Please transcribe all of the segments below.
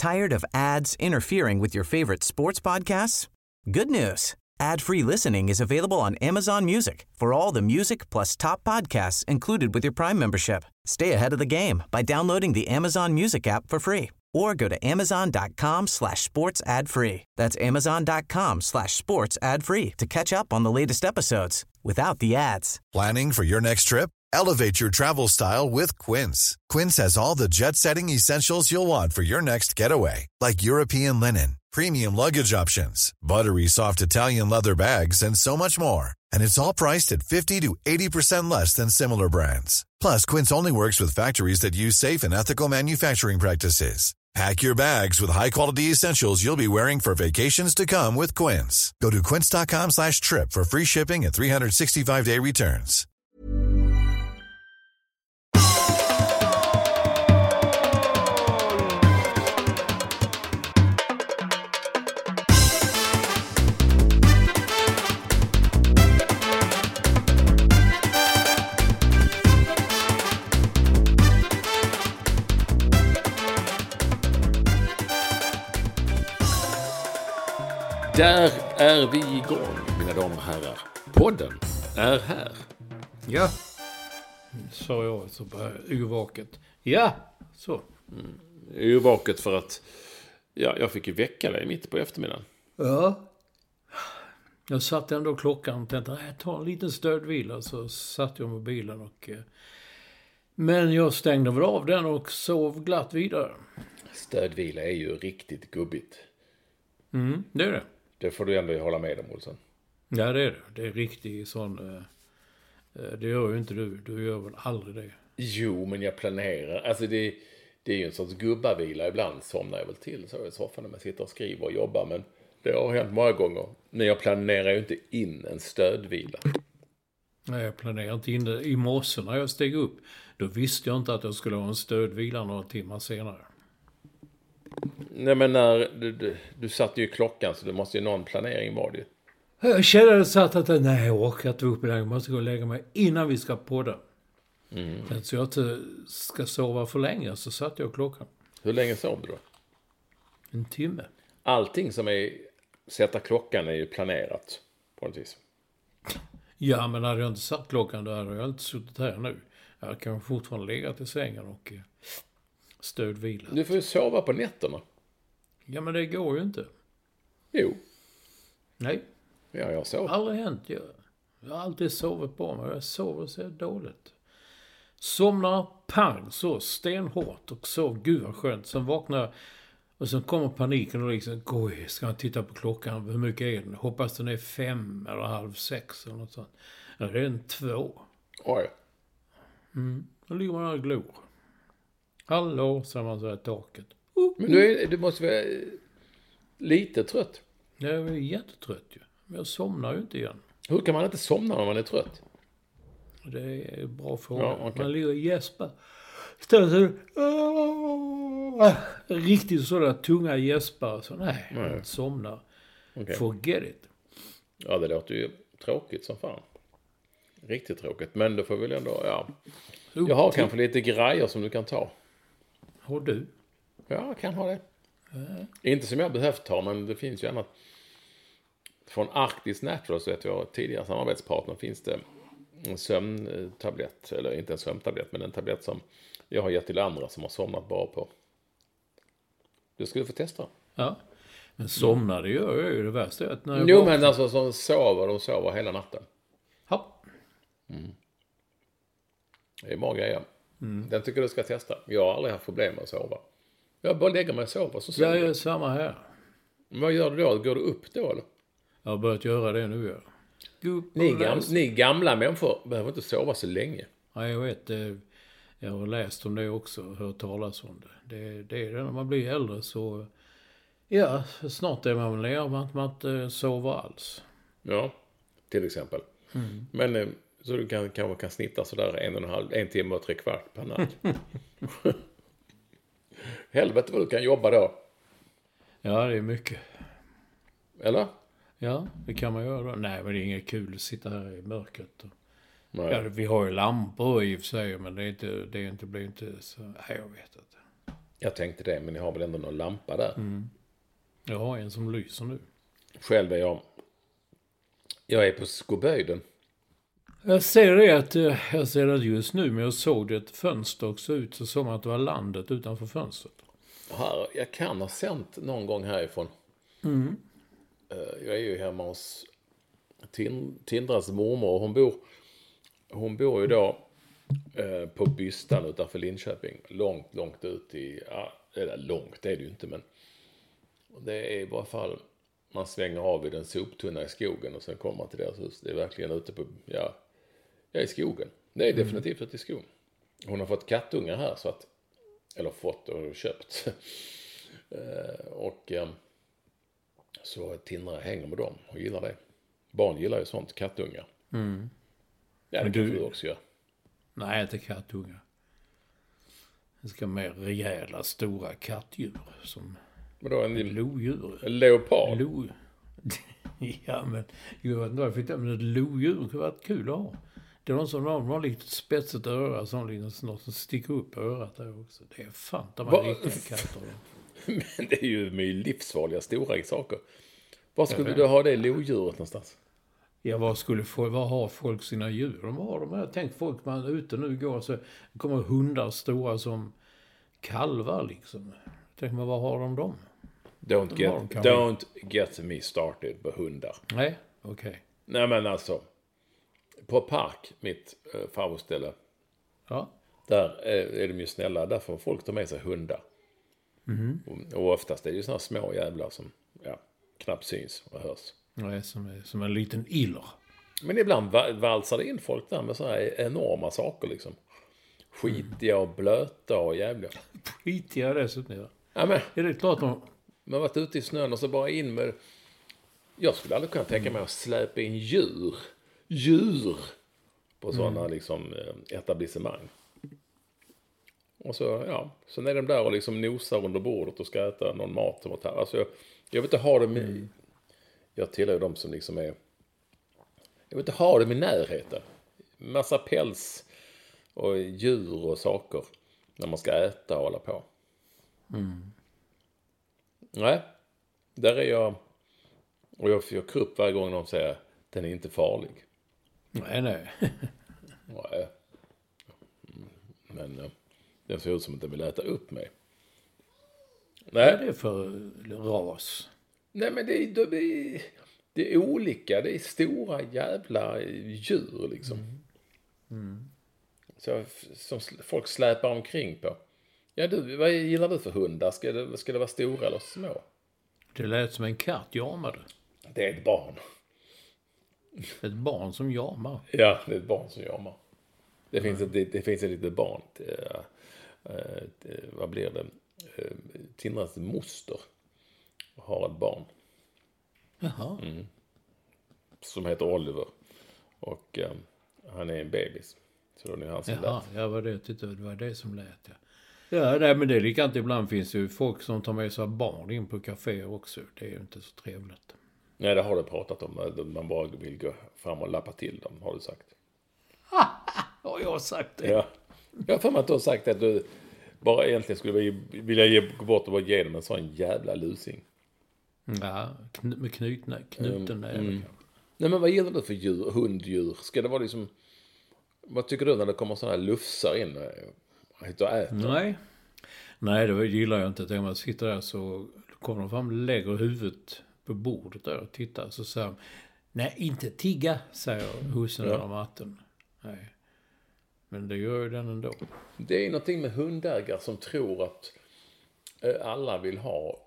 Tired of ads interfering with your favorite sports podcasts? Good news. Ad-free listening is available on Amazon Music for all the music plus top podcasts included with your Prime membership. Stay ahead of the game by downloading the Amazon Music app for free or go to amazon.com/sports ad free. That's amazon.com/sports ad free to catch up on the latest episodes without the ads. Planning for your next trip? Elevate your travel style with Quince. Quince has all the jet-setting essentials you'll want for your next getaway, like European linen, premium luggage options, buttery soft Italian leather bags, and so much more. And it's all priced at 50 to 80% less than similar brands. Plus, Quince only works with factories that use safe and ethical manufacturing practices. Pack your bags with high-quality essentials you'll be wearing for vacations to come with Quince. Go to quince.com/trip for free shipping and 365-day returns. Där är vi igång, mina damer och herrar. Podden är här. Ja, sa jag så bara urvaket. Ja, så. Urvaket för att jag fick ju väcka dig mitt på eftermiddagen. Ja. Jag satt ändå klockan och tänkte, ta en liten stödvila. Så satt jag med bilen och... Men jag stängde väl av den och sov glatt vidare. Stödvila är ju riktigt gubbigt. Det är det. Det får du ändå hålla med om, Olsson. Ja, det är det. Det är riktigt sån... Det gör ju inte du. Du gör väl aldrig det. Jo, men jag planerar. Alltså det är ju en sorts gubbavila. Ibland somnar jag väl till så i soffan när man sitter och skriver och jobbar. Men det har hänt många gånger. Men jag planerar ju inte in en stödvila. Nej, jag planerar inte in det. I morse när jag steg upp, då visste jag inte att jag skulle ha en stödvila några timmar senare. Nej, men när du satt ju i klockan så det måste ju någon planering vara det. Jag kände satt att jag orkar inte upp i det. Jag måste gå och lägga mig innan vi ska podda. Så jag inte ska sova för länge, så satt jag klockan. Hur länge sov du då? En timme. Allting som är sätta klockan är ju planerat på något vis. Ja, men hade jag inte satt klockan då hade jag inte suttit här nu. Jag hade kanske fortfarande legat i sängen och stödvila. Du får ju sova på nätterna. Ja, men det går ju inte. Jo. Nej. Ja, jag sov. Aldrig hänt. Jag har alltid sovit bra, men jag sover så dåligt. Somnar pang så stenhårt och sov, gud vad skönt. Sen vaknar jag och sen kommer paniken och liksom, oj, ska jag titta på klockan, hur mycket är den? Hoppas den är 5 eller halv 6 eller något sånt. Ja, det är en 2. Oj. Då ligger man där och glor. Hallå, säger man så här i taket. Men du måste vara lite trött. Jag är jättetrött ju. Men jag somnar ju inte igen. Hur kan man inte somna när man är trött? Det är en bra fråga. Ja, okay. Man ligger och gäspar. Riktigt sådär tunga gäspar. Så nej, man somnar. Okay. Forget it. Ja, det låter ju tråkigt som fan. Riktigt tråkigt. Men det får väl ändå, ja. Jag har kanske lite grejer som du kan ta. Har du? Ja, jag kan ha det. Inte som jag behövt ta, men det finns ju annat. Från Arctis Natural, så vet jag, tidigare samarbetspartner, finns det en sömntablett. Eller inte en sömntablett, men en tablett som jag har gett till andra som har somnat bra på. Du skulle få testa. Ja, men somnar det gör jag ju det värsta. Att när jag jo, men alltså som de sover hela natten. Ja. Det är bra grejer. Den tycker du ska testa. Jag har aldrig haft problem med att sova. Jag bara lägger mig och sover. Så jag gör samma här. Vad gör du då? Går du upp då eller? Jag har börjat göra det nu. Ni gamla människor behöver inte sova så länge. Ja, jag vet. Jag har läst om det också. Hört talas om det. Det är det när man blir äldre så... Ja, snart är man väl man inte sover alls. Ja, till exempel. Men så du kanske kan snitta sådär 1 timme och 3/4 per natt. Helvete vad du kan jobba då. Ja, det är mycket. Eller? Ja, det kan man göra då. Nej, men det är inget kul att sitta här i mörkret. Nej. Ja, vi har ju lampor i och för sig, men det blir inte så... Nej, jag vet inte. Jag tänkte det, men ni har väl ändå någon lampa där. Jag har en som lyser nu. Själv är jag är på Skoböjden. Jag ser det just nu, men jag såg det ett fönster också ut så som att det var landet utanför fönstret. Här, jag kan ha sänt någon gång härifrån. Jag är ju hemma hos Tindras mormor och hon bor ju då på Bystan utanför Linköping. Långt ut i, eller långt är det ju inte, men det är i varje fall, man svänger av i den soptunna i skogen och sen kommer man till deras hus. Det är verkligen ute på, i skogen. Det är definitivt ute i skogen. Hon har fått kattungar här så att, eller fått och köpt. Så Tindra hänger med dem och gillar det. Barn gillar ju sånt, kattungar. Ja, det kan du också göra. Nej, inte kattungar. Det ska mer rejäla, stora kattdjur som lodjur. Leopard. Ja, men jag vet inte vad jag fick det, men ett lodjur skulle varit kul att ha. Det är någon som har lite spetsigt öra som liksom något som sticker upp örat där också. Det är fan där man riktiga katter. Men det är ju med livsfarliga stora saker. Var skulle du ha det lodjuret någonstans? Ja, vad har folk sina djur? De har de här. Tänk folk man är ute nu går så kommer hundar stora som kalvar liksom. Tänk man, vad har de dem? Don't get me started på hundar. Nej, okej. Nej, men alltså på Park, mitt favoritställe. Ja. Där är de ju snälla. Där får folk ta med sig hundar. Och oftast är det ju såna små jävlar som knappt syns och hörs. Nej, som en liten iller. Men ibland valsar det in folk där med så här enorma saker liksom. Skitiga och blöta och jävla. Skitiga dessutom. Ja, men är det klart man har varit ute i snön och så bara in med. Jag skulle aldrig kunna tänka mig att släpa in djur på sådana liksom etablissemang. Och så sen är de där och liksom nosar under bordet och ska äta någon mat som här. Alltså jag vill inte ha dem i. Jag tillhör dem som liksom är. Jag vill inte ha dem i närheten. Massa päls och djur och saker när man ska äta och hålla på. Nej, där är jag. Och jag får upp varje gång de säger den är inte farlig. Nej. Nej. Men den ser ut som att den vill äta upp mig. Nej. Vad är det för ras? Nej, men det är olika. Det är stora jävla djur liksom. Så som folk släpar omkring på. Ja, vad gillar du för hundar? Ska det vara stora eller små? Det lät som en katt jamade. Det är ett barn. Ett barn som jamar. Ja, det är ett barn som jamar. Det finns ett litet barn. Vad blir det? Tindras moster har ett barn. Jaha. Som heter Oliver. Och han är en bebis. Så det är han som lät. Ja, det var det som lät. Ja, nej, men det är likadant. Ibland finns det ju folk som tar med sig barn in på kaféer också. Det är ju inte så trevligt. Nej, det har du pratat om. Man bara vill gå fram och lappa till dem, har du sagt. Har jag sagt det? Ja. Jag har för mig att du har sagt att du bara egentligen skulle vilja gå bort och bara ge dem en sån jävla lusing. Ja, med knuten näve kanske. Nej, men vad gillar du för hunddjur? Ska det vara liksom. Vad tycker du när det kommer sådana här lufsar in och äter? Nej, det gillar jag inte. När man sitter där så kommer de fram och lägger huvudet på bordet där och tittar. Så säger de, nej, inte tigga, säger husen där om matten. Nej. Men det gör ju den ändå. Det är någonting med hundägare som tror att alla vill ha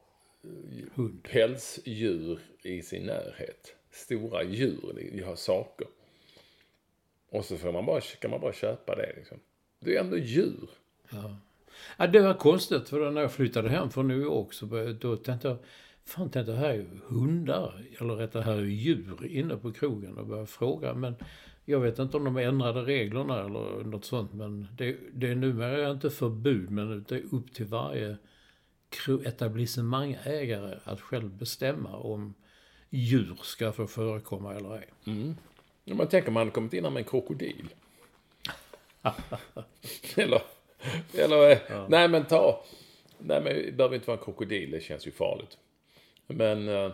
pälsdjur i sin närhet. Stora djur, vi har saker. Och så kan man bara köpa det liksom. Det är ändå djur. Ja, det var konstigt för när jag flyttade hem från New York så då tänkte jag, det här är ju hundar, eller rättare här är ju djur inne på krogen och började fråga, men jag vet inte om de ändrade reglerna eller något sånt, men det är numera inte förbud, men det är upp till varje etablissemangägare att själv bestämma om djur ska få förekomma eller ej. Man tänker man kommit in med en krokodil. eller nej, men Nej, men det behöver inte vara en krokodil. Det känns ju farligt. Men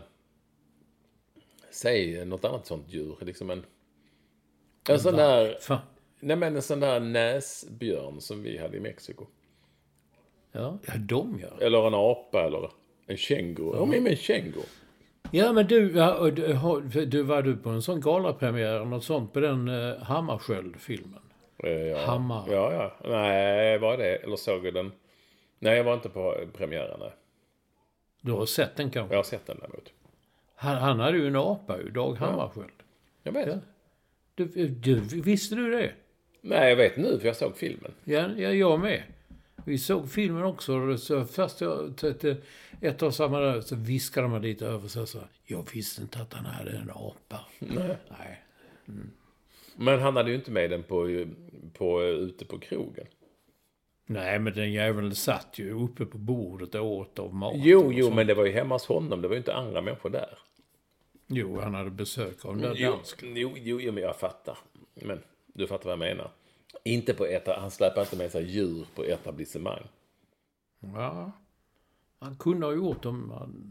säg något annat sånt djur. Liksom en sån där... Nej, men en sån där näsbjörn som vi hade i Mexiko. Ja, de gör. Eller en apa eller en känguru. Ja, men en känguru. Ja, men du var du på en sån galapremiär, något sånt på den Hammarskjöld-filmen? Ja. Hammar. Ja. Nej, var det? Eller såg jag den? Nej, jag var inte på premiären. Nej. Du har sett den kanske? Jag har sett den däremot. Han hade ju en apa, Dag Hammarskjöld. Jag vet. Ja. Visste du det? Nej, jag vet nu för jag såg filmen. Ja, jag med. Vi såg filmen också. Så först ett av samma där så viskade man lite över sig så. Jag visste inte att han hade en apa. Nej. Mm. Men han hade ju inte med den på ute på krogen. Nej, men den jäveln satt ju uppe på bordet och åt av mat. Jo, men det var ju hemma hos honom. Det var ju inte andra människor där. Jo, han hade besök av den dansken. Jo, men jag fattar. Men du fattar vad jag menar. Inte på han släpper inte med sig djur på etablissemang. Ja, han kunde ha gjort dem.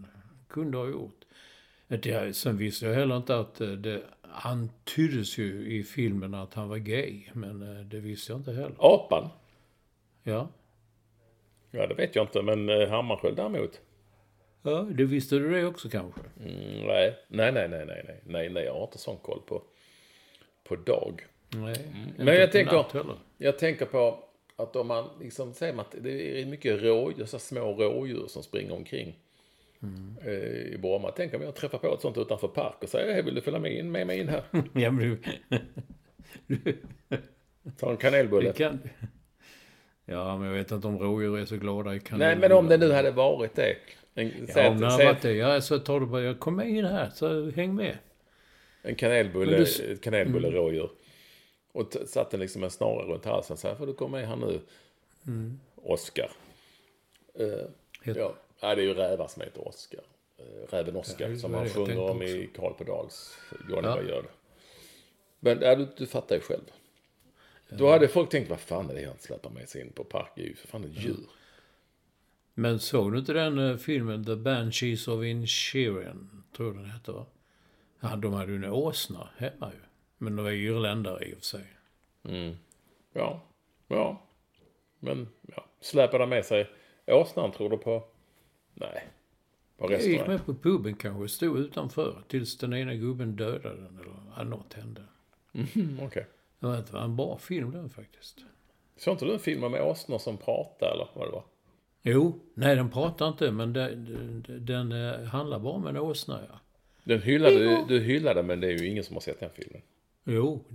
Sen visste jag heller inte att det antyddes ju i filmen att han var gay. Men det visste jag inte heller. Apan? Ja. Ja, det vet jag inte. Men Hammarskjöld däremot. Ja, det visste du det också kanske? Nej, jag har inte sån koll på Dag. Nej. Men jag tänker på att om man liksom säger att det är mycket små rådjur som springer omkring i Bromma. Tänk om jag träffar på ett sånt utanför park och säger, hej, vill du följa med mig in här? Ja, men ta en kanelbulle. Ja, men jag vet inte om rådjur är så glada i kanelbulle. Nej, men om det nu hade varit det. Om det hade varit det. Ja, så tar du bara, kom med in här, så häng med. En kanelbulle rådjur. Och satte liksom en snara runt halsen. Så här, får du komma med här nu. Oskar. Ja, det är ju rävar som heter Oskar. Räven Oskar som han sjunger om i Karl på Dags. Johnny vad gör det. Men du fattar ju själv. Då hade folk tänkt, vad fan är det han släpper med sig in på park? Det är ju för fan ett djur. Men såg du inte den filmen The Banshees of Inisherin, tror jag den heter, va? Ja, de hade ju en åsna hemma ju. Men de var ju irländare i och för sig. Ja. Men släpar de med sig åsnan, tror du på? Nej. På jag gick restaurang. med på puben kanske, stod utanför tills den ena gubben dödade den eller något hände. Okej. Det var en bra film den faktiskt. Så inte du en film med åsnor som pratar eller vad det var? Jo, nej den pratar inte, men den handlar bara om en åsna, ja. Du hyllade, men det är ju ingen som har sett den filmen. Jo,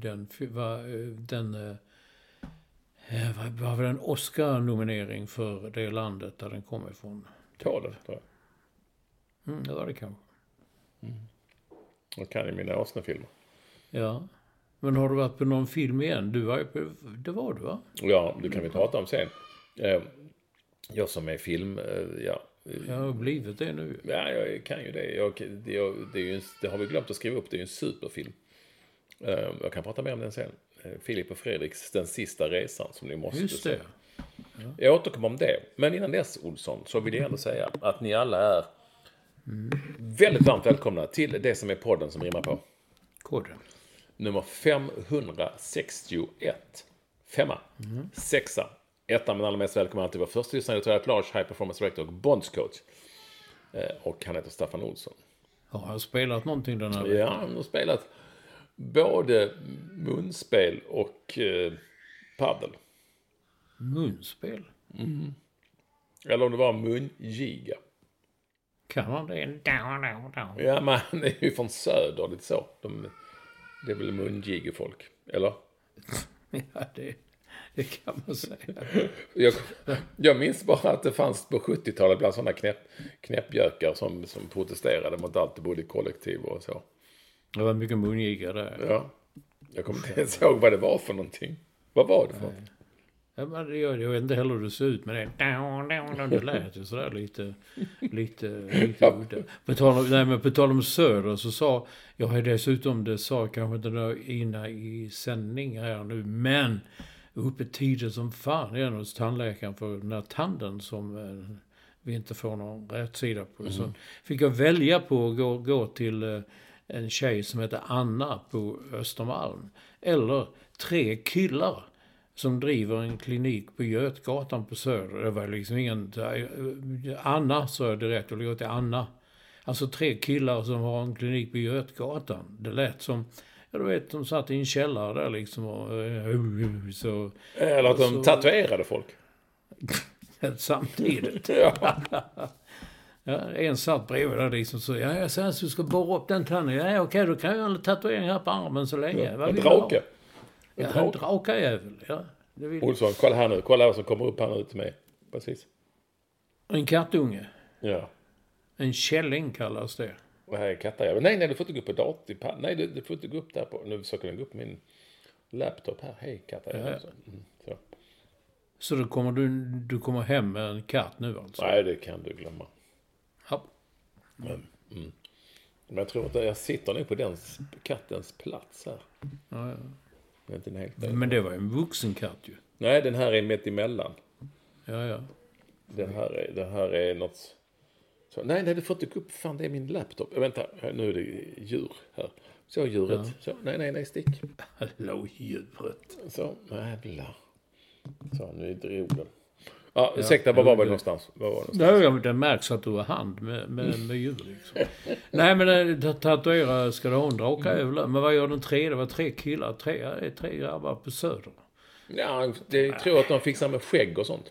var väl en Oscar-nominering för det landet där den kom ifrån. Polen, tror jag. Det var det kanske. Jag kan ju mina åsnefilmer. Ja. Men har du varit på någon film igen? Det var du, va? Ja, det kan vi prata om sen. Jag som är film, Jag har blivit det nu. Ja, jag kan ju det. Det har vi glömt att skriva upp. Det är ju en superfilm. Jag kan prata mer om den sen. Filip och Fredriks Den sista resan som ni måste Just det. Ja. Jag återkommer om det. Men innan dess, Olsson, så vill jag ändå säga att ni alla är väldigt varmt välkomna till det som är podden som rimmar på. Koden. Nummer 561. 6. Ettan, men allra mest välkommen alltid var första lyssnare till Lars, High Performance Director och Bondscoach. Och han heter Staffan Olsson. Har han spelat någonting den här veckan? Ja, han har spelat både munspel och paddel. Munspel? Eller om det var mungiga. Kan man det? Ja, men han är ju från söder, lite så. Det är väl mungigefolk, eller? Ja, det kan man säga. Jag minns bara att det fanns på 70-talet bland sådana knäppjökar som protesterade mot allt det bodde i kollektiv och så. Det var mycket mungiga där. Ja. Jag kommer inte ens ihåg vad det var för någonting. Vad var det för något? Ja, men jag vet inte heller hur det ser ut, men det lät ju sådär lite udda. På tal om söder så sa jag dessutom, det sa kanske inte där innan i sändning här nu, men uppe tidigt som fan igen hos tandläkaren för den här tanden som vi inte får någon rätt sida på det. Så fick jag välja på att gå till en tjej som heter Anna på Östermalm. Eller 3 killar som driver en klinik på Götgatan på Söder. Det var liksom ingen... Anna, sa jag direkt, och det går till Anna. Alltså 3 killar som har en klinik på Götgatan. Det lät som... Jag vet, de satt i en källare där liksom och... Så, eller att de tatuerade folk. Samtidigt. Ja. Ja, en satt bredvid där liksom så... Ja, jag säger att du ska borra upp den tanden. Ja, okej, då kan jag göra en tatuering här på armen så länge. En drake. Ja, en drakajävel. Ja, det vill. Olsson, kolla här nu. Kolla vad som kommer upp här nu till mig. Precis. En kattunge. Ja. En källing kallas det. Vad här är kattajävel? Nej, du får inte gå upp på datorn. Nej, du får inte gå upp där på... Nu försöker den gå upp på min laptop här. Hej, kattajävel. Ja. Så då kommer du kommer hem med en katt nu alltså? Nej, det kan du glömma. Ja. Men jag tror att jag sitter nu på den kattens plats här. Ja. Det är inte helt Men det var en vuxen katt ju. Nej, den här är mitt emellan. Ja. Den här är något... Så, nej, du får inte gå upp. Fan, det är min laptop. Vänta, nu är det djur här. Så djuret. Ja. Så, nej, stick. Hallå, djuret. Så, jävlar. Så, nu drog den. Ja, ursäkta, var vi någonstans? Det märks att du har hand med djur liksom. Nej, men tatuera ska du ha en drakajävel. Men vad gör den 3? Det var 3 killar. 3 grabbar på Söder. Ja, det tror jag att de fixar med skägg och sånt.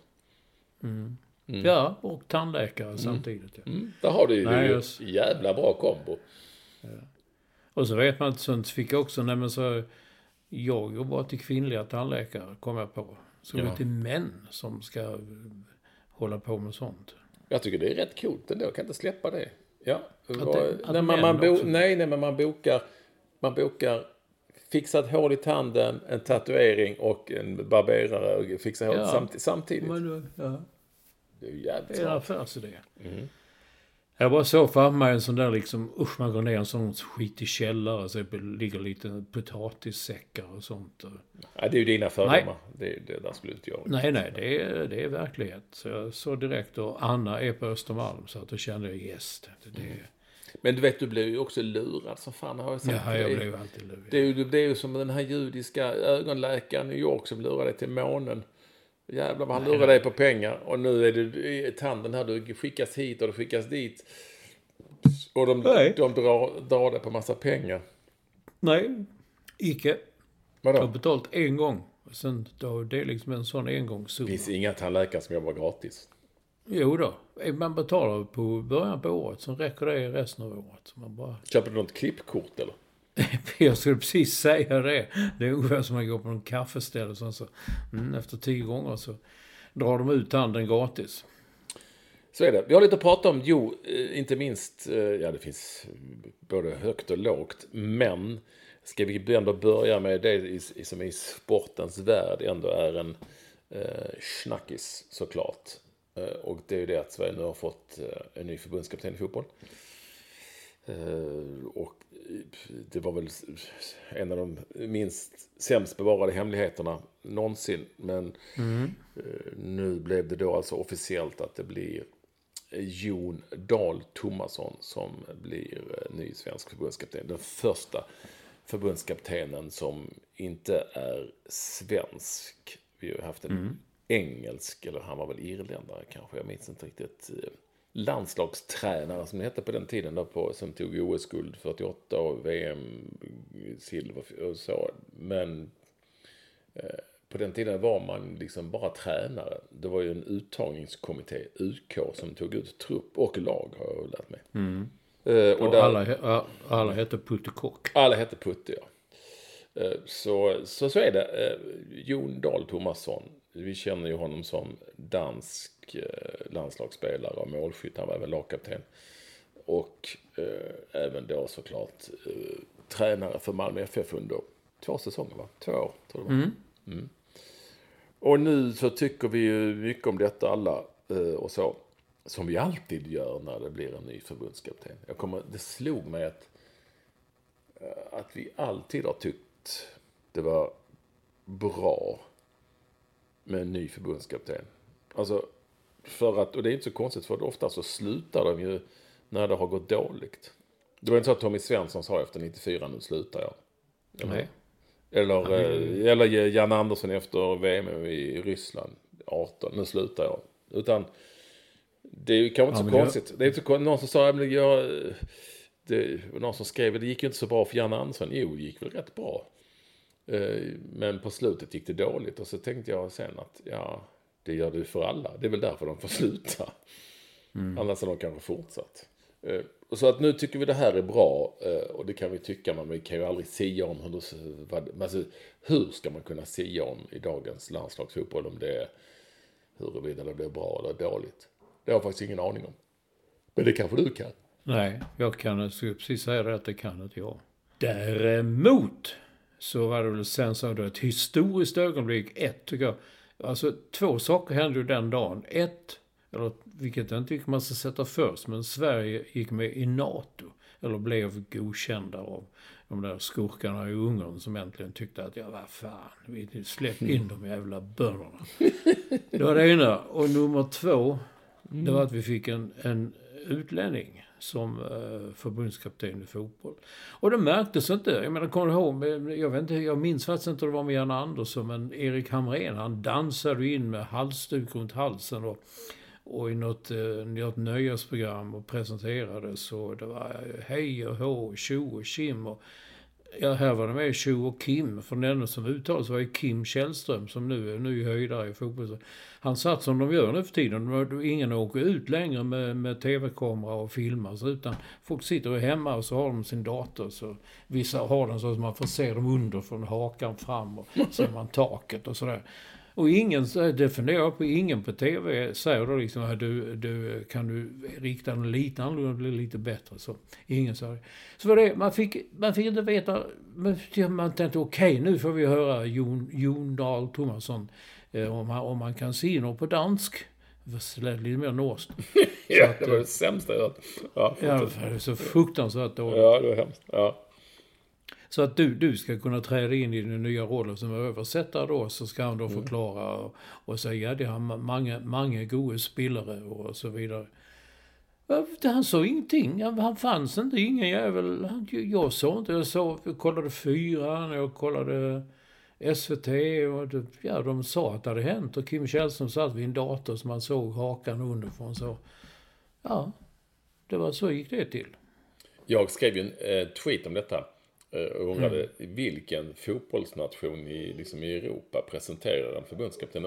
Ja, och tandläkare samtidigt. Ja. Där har du ju jävla bra kombo. Ja. Och så vet man att sånt fick jag också, så jag jobbar till kvinnliga tandläkare, kom jag på. Så det är till män som ska hålla på med sånt. Jag tycker det är rätt coolt ändå, jag kan inte släppa det. Ja, men man bokar fixat hål i tanden, en tatuering och en barberare och fixa hål samtidigt. Det är ju jävligt smart. Det är en affärsidé. Jag bara så för mig en sån där liksom, man går ner en sån skit i källare så det ligger lite potatissäckar och sånt. Ja, det är ju dina fördomar. Det där skulle inte jag. Nej, det är verklighet. Så jag såg direkt och Anna är på Östermalm så att då kände jag Men du vet, du blev ju också lurad som fan har jag sagt. Ja, jag blev alltid lurad. Det är ju som den här judiska ögonläkaren i New York som lurade dig till månen. Jävlar vad han lurar dig på pengar. Och nu är det tanden här, du skickas hit och du skickas dit. Och de drar det på massa pengar. Nej, icke. Vadå? Jag har betalt en gång. Sen då, det är liksom en sån engångssumma. Det finns inga tandläkare som jobbar gratis. Jo då. Man betalar på början på året. Så räcker det resten av året. Så man bara... Köper du något klippkort eller? Jag skulle precis säga det. Det är ungefär som man går på en kaffeställe. Så, efter 10 gånger så drar de ut tanden gratis. Så är det. Vi har lite att prata om. Inte minst. Det finns både högt och lågt. Men ska vi ändå börja med det som i sportens värld ändå är en snackis såklart. Och det är ju det att Sverige nu har fått en ny förbundskapten i fotboll. Och det var väl en av de minst sämst bevarade hemligheterna någonsin. Men nu blev det då alltså officiellt att det blir Jon Dahl Tomasson som blir ny svensk förbundskapten. Den första förbundskaptenen som inte är svensk. Vi har haft en engelsk, eller han var väl irländare kanske, jag minns inte riktigt, landslagstränare som det hette på den tiden då som tog OS-guld 48 och VM-silver och så. Men på den tiden var man liksom bara tränare. Det var ju en uttagningskommitté, UK, som tog ut trupp och lag, har jag lärt mig. Och alla hette Putte Kock. Alla hette Putte, ja. Så är det. Jon Dahl Tomasson. Vi känner ju honom som dansk landslagsspelare och målskytt. Han var även lagkapten. Och även då såklart tränare för Malmö FF under 2 säsonger, va? 2 år, tror jag det var. Och nu så tycker vi ju mycket om detta alla och så. Som vi alltid gör när det blir en ny förbundskapten. Det slog mig att vi alltid har tyckt det var bra med en ny förbundskapten. Alltså, För att, och det är inte så konstigt, för ofta så slutar de ju när det har gått dåligt. Det var inte så att Tommy Svensson sa efter 94, nu slutar jag. Nej. Eller Jan Andersson efter VM i Ryssland 18, nu slutar jag. Utan det är ju kanske inte så konstigt. Det är inte så, någon som sa, någon som skrev, det gick ju inte så bra för Jan Andersson. Jo, det gick väl rätt bra. Men på slutet gick det dåligt. Och så tänkte jag sen att det gör det för alla. Det är väl därför de får sluta. Annars har de kanske fortsatt. Så att nu tycker vi det här är bra. Och det kan vi tycka, men vi kan ju aldrig sia om hur ska man kunna sia om i dagens landslagsfotboll om det är huruvida det blir bra eller dåligt. Det har jag faktiskt ingen aning om. Men det kanske du kan. Nej, jag kan precis säga det att det kan inte jag. Däremot så var det väl sen så då ett historiskt ögonblick. Tycker jag. Alltså 2 saker hände ju den dagen. Eller vilket jag inte tycker man ska sätta först, men Sverige gick med i NATO. Eller blev godkända av de där skurkarna i Ungern som äntligen tyckte att vad fan, vi släpp in de jävla bönderna. Det var det ena. Och nummer 2, det var att vi fick en utlänning som förbundskapten i fotboll. Och det märktes inte. Jag menar, kommer du ihåg, jag minns faktiskt inte det var med Jan Andersson, men Erik Hamrén, han dansade in med halsduk runt halsen och i något nöjesprogram och presenterades, så det var hej och hå, tjo och kim och här var det med Tjo och Kim, för den enda som uttalades var ju Kim Källström som nu är ny höjdare i fotboll. Han satt som de gör nu för tiden. Ingen åker ut längre med tv-kamera och filmar, utan folk sitter hemma och så har de sin dator. Så vissa har den så att man får se dem under från hakan fram och ser man taket och sådär. Och det funderar jag på, ingen på tv säger då liksom att du kan du rikta den lite annorlunda och bli lite bättre. Så ingen sa det. Så var det, man fick inte veta, man tänkte okej, nu får vi höra Jon Dahl Tomasson om man kan se något på dansk. Det lät lite mer norskt. Ja, det var det sämsta jag hört. Ja, det är så fruktansvärt dåligt. Ja, det var hemskt. Ja. Så att du ska kunna träda in i den nya rollen som översättare då, så ska han då förklara och säga det har många goda spelare och så vidare. Han sa ingenting. Han fanns inte, ingen jävel. Jag såg inte. Jag kollade 4, jag kollade SVT och de sa att det hade hänt. Och Kim Källström satt vid en dator som man såg hakan underifrån. Så det var så gick det till. Jag skrev ju en tweet om detta. Och undrade vilken fotbollsnation i Europa presenterar en förbundskapten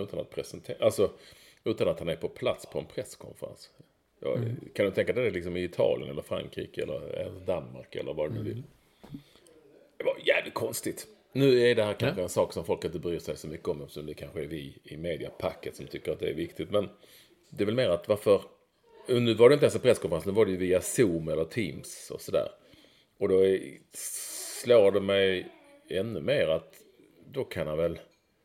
utan att han är på plats på en presskonferens. Kan du tänka dig det liksom i Italien eller Frankrike eller Danmark eller vad du vill? Det var jävligt konstigt. Nu är det här kanske en sak som folk inte bryr sig så mycket om, eftersom det kanske är vi i mediapacket som tycker att det är viktigt. Men det är väl mer att varför... Nu var det inte ens en presskonferens, nu var det ju via Zoom eller Teams och sådär. Och då slår det mig ännu mer att då kan han väl...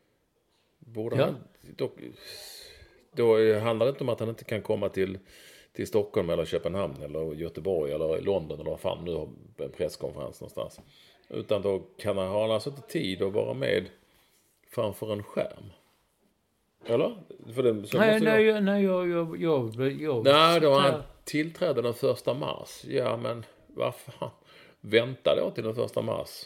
Då handlar det inte om att han inte kan komma till Stockholm eller Köpenhamn eller Göteborg eller London eller vad fan nu har en presskonferens någonstans. Utan då kan han ha alltså inte tid att vara med framför en skärm. Eller? För det, Nej, då han tillträdde den 1 mars. Ja, men vad fan? Vänta då till den 1 mars.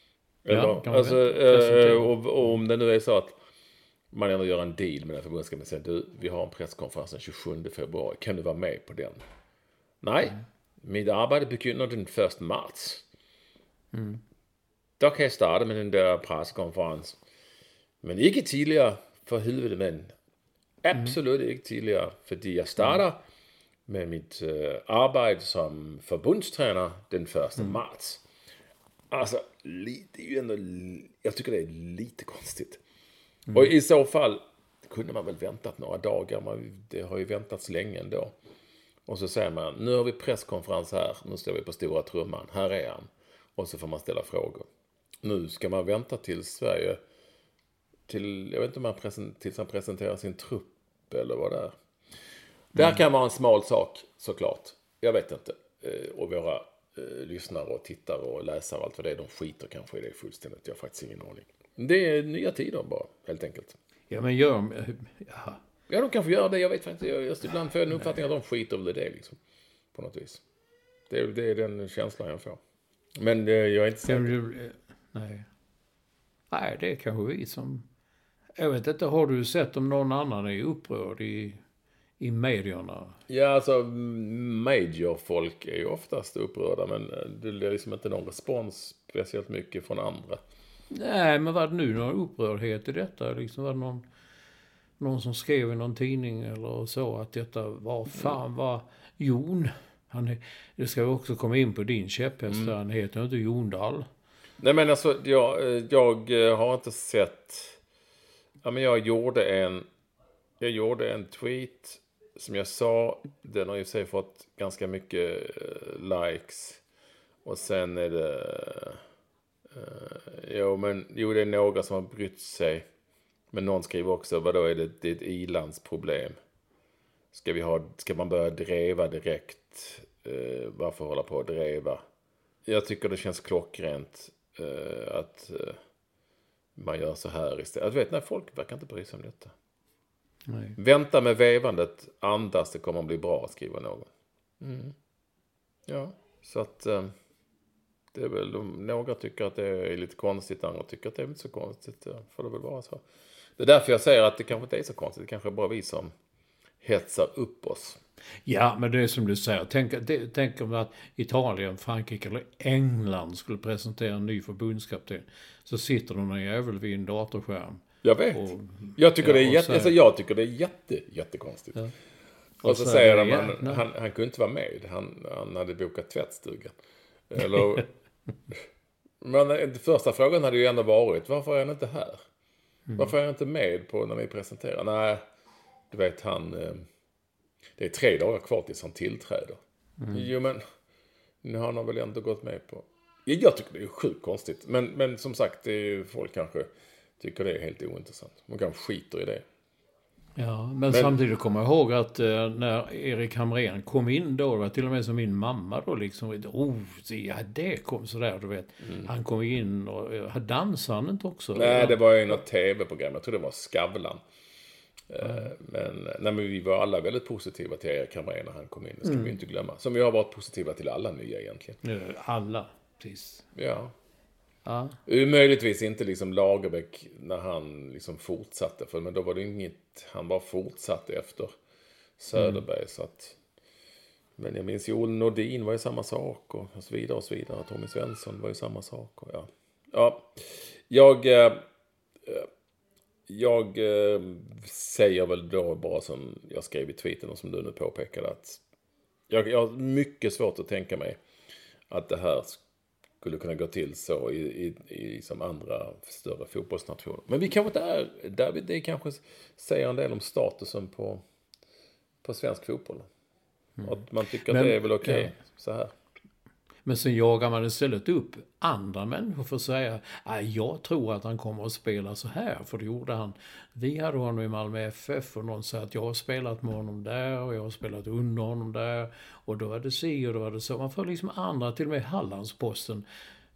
Eller, och om det nu är så att man ändå gör en deal med den förbundskaptenen och säger vi har en presskonferens den 27 februari. Kan du vara med på den? Nej, mitt arbete begynner den 1 mars. Då kan jag starta med den där presskonferens. Men inte tidigare för helvete, men absolut inte tidigare, för jag startar med mitt arbete som förbundstränare den 1 mars. Alltså, det är ju ändå, jag tycker det är lite konstigt. Och i så fall kunde man väl väntat några dagar. Det har ju väntats länge ändå. Och så säger man, nu har vi presskonferens här. Nu står vi på stora trumman. Här är han. Och så får man ställa frågor. Nu ska man vänta till Sverige. Jag vet inte om tills han presenterar sin trupp eller vad det är. Det här kan vara en smal sak, såklart. Jag vet inte. Och våra lyssnare och tittare och läsare och allt vad det är, de skiter kanske i det fullständigt. Jag har faktiskt ingen aning. Det är nya tider bara, helt enkelt. Ja, men Ja, de kanske gör det. Jag vet faktiskt. Just ibland får jag en uppfattning att de skiter över det liksom. På något vis. Det är den känslan jag får. Men jag är inte säker. Nej, det är kanske vi som... Jag vet inte, har du sett om någon annan är upprörd i medierna? Ja, alltså major-folk är ju oftast upprörda, men det är liksom inte någon respons speciellt mycket från andra. Nej, men var det nu någon upprördhet i detta? Liksom var det någon som skrev i någon tidning eller så att detta var fan var Jon. Det ska vi också komma in på din käpphäst. Han heter inte Jon Dahl. Nej, men alltså jag har inte sett... Ja, men jag gjorde en tweet som jag sa, den har ju sig fått ganska mycket likes. Och sen är det... det är några som har brytt sig. Men någon skriver också, vadå är det är ett ilandsproblem? Ska man börja dreva direkt? Varför hålla på att dreva? Jag tycker det känns klockrent att man gör så här istället. Folk verkar inte bry sig om detta. Nej. Vänta med vevandet, andas, det kommer att bli bra, skriver någon. Ja, så att det är väl, några tycker att det är lite konstigt, andra tycker att det är inte så konstigt. Får det väl vara så. Det är därför jag säger att det kanske inte är så konstigt. Det kanske är bara vi som hetsar upp oss. Ja, men det är som du säger. Tänk om att Italien, Frankrike eller England skulle presentera en ny förbundskapten. Så sitter de en jävel vid en datorskärm. Jag vet. Jag tycker det är jättekonstigt. Ja. Och så säger de han kunde inte vara med. Han hade bokat tvättstugan. Eller... Men den första frågan hade ju ändå varit, varför är han inte här? Varför är han inte med på när ni presenterar? Nej, du vet det är 3 dagar kvar tills han tillträder. Jo, men nu har han väl ändå gått med på... Jag tycker det är sjukt konstigt. Men som sagt, folk kanske tycker det är helt ointressant. Man kanske skiter i det. Ja, men samtidigt kommer jag ihåg att när Erik Hamrén kom in då, var till och med som min mamma då liksom, det kom sådär, du vet. Han kom in och dansade han inte också? Nej, det var ju något tv-program, jag tror det var Skavlan. Men vi var alla väldigt positiva till Erik Hamrén när han kom in, det ska vi inte glömma. Som vi har varit positiva till alla nya egentligen. Alla, precis. Ja. Möjligtvis inte liksom Lagerbäck när han liksom fortsatte, men då var det inget, han bara fortsatte efter Söderberg, så att, men jag minns ju Olle Nordin var ju samma sak och så vidare och så vidare. Tommy Svensson var ju samma sak och jag säger väl då bara som jag skrev i tweeten och som du nu påpekade, att jag har mycket svårt att tänka mig att det här skulle kunna gå till så i som andra större fotbollsnationer. Men vi kanske inte är där, det kanske säger en del om statusen på svensk fotboll. Att man tycker att det är väl okej så här. Men sen jagar man istället upp andra människor för att säga, jag tror att han kommer att spela så här, för det gjorde han. Vi hade honom i Malmö FF och någon sa att jag har spelat med honom där och jag har spelat under honom där och då var det si och då var det så. Man får liksom andra, till och med Hallandsposten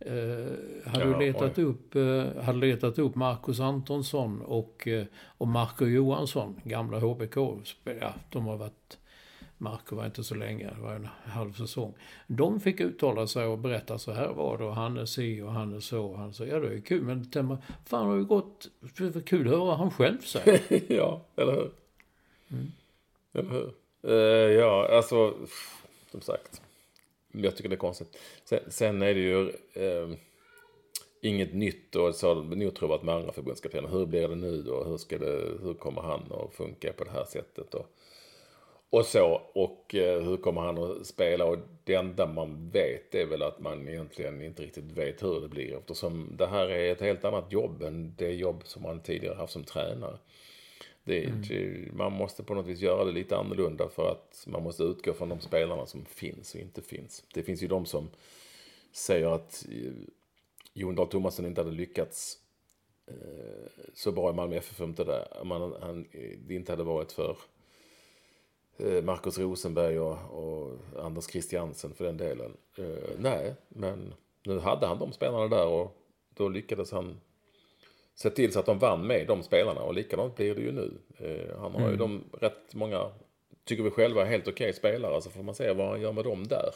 hade letat upp Marcus Antonsson och Marco Johansson, gamla HBK. Ja, de har varit... Marco var inte så länge, det var en halv säsong. De fick uttala sig och berätta, så här var det, och han är si och han är så. Han sa, ja det är kul, men fan har ju gått, det var kul att höra han själv säger. Ja, eller hur? Eller hur? Ja, alltså, som sagt, jag tycker det är konstigt. Sen är det ju inget nytt, och så har nog trovat med andra förbundskaptener. Hur blir det nu då? Hur kommer han att funka på det här sättet då? Och så, och hur kommer han att spela? Och det enda man vet är väl att man egentligen inte riktigt vet hur det blir. Eftersom det här är ett helt annat jobb än det jobb som man tidigare haft som tränare. Man måste på något vis göra det lite annorlunda, för att man måste utgå från de spelarna som finns och inte finns. Det finns ju de som säger att Jon Dahl Tomasson inte hade lyckats så bra i Malmö FF, det inte hade varit för Marcus Rosenberg och Anders Christiansen för den delen. Nej, men nu hade han de spelarna där och då lyckades han se till så att de vann med de spelarna. Och likadant blir det ju nu. Han har ju de rätt många, tycker vi själva, helt okej spelare. Så får man se vad han gör med dem där.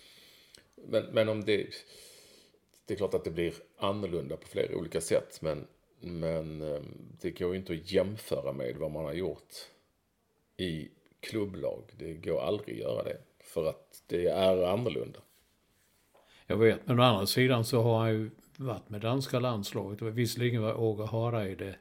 Men om det är klart att det blir annorlunda på flera olika sätt. Men det går ju inte att jämföra med vad man har gjort i klubblag. Det går aldrig att göra det. För att det är annorlunda. Jag vet, men å andra sidan så har han ju varit med danska landslaget. Och visserligen var Åge Hareide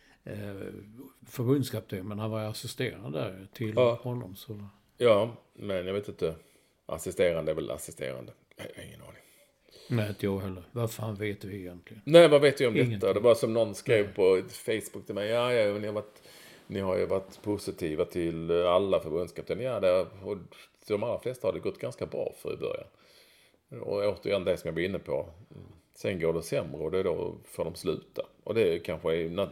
förbundskapten, men han var assisterande där till honom. Så. Ja, men jag vet inte. Assisterande är väl assisterande. Jag har ingen aning. Nej, inte jag heller. Vad fan vet vi egentligen? Nej, vad vet vi om detta? Det var som någon skrev på Facebook till mig. Ja, ni har ju varit positiva till alla förbundskaptener. Och de allra flesta har det gått ganska bra för i början. Och återigen det som jag var inne på. Sen går det sämre och det är då får de sluta. Och det kanske är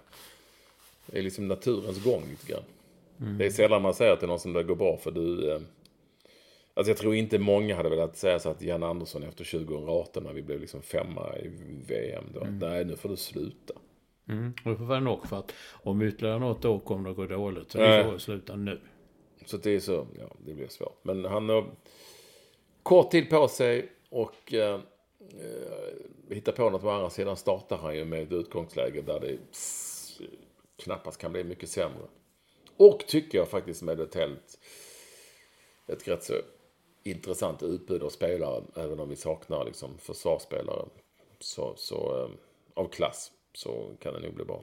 liksom naturens gång lite grann. Det är sällan man säger till någon som det går bra för du... Alltså jag tror inte många hade velat säga så att Jan Andersson efter 2018 när vi blev liksom 5:a i VM då. Nej, nu får du sluta. Och det får vara nog för att om ytterligare något år kommer det gå dåligt. Så vi får sluta nu. Så det är så, det blir svårt. Men han har kort tid på sig och hittar på något. På andra sidan startar han ju med ett utgångsläge där det knappast kan bli mycket sämre. Och tycker jag faktiskt med ett rätt så intressant utbud av spelare, även om vi saknar liksom försvarsspelare så av klass, så kan det nog bli bra.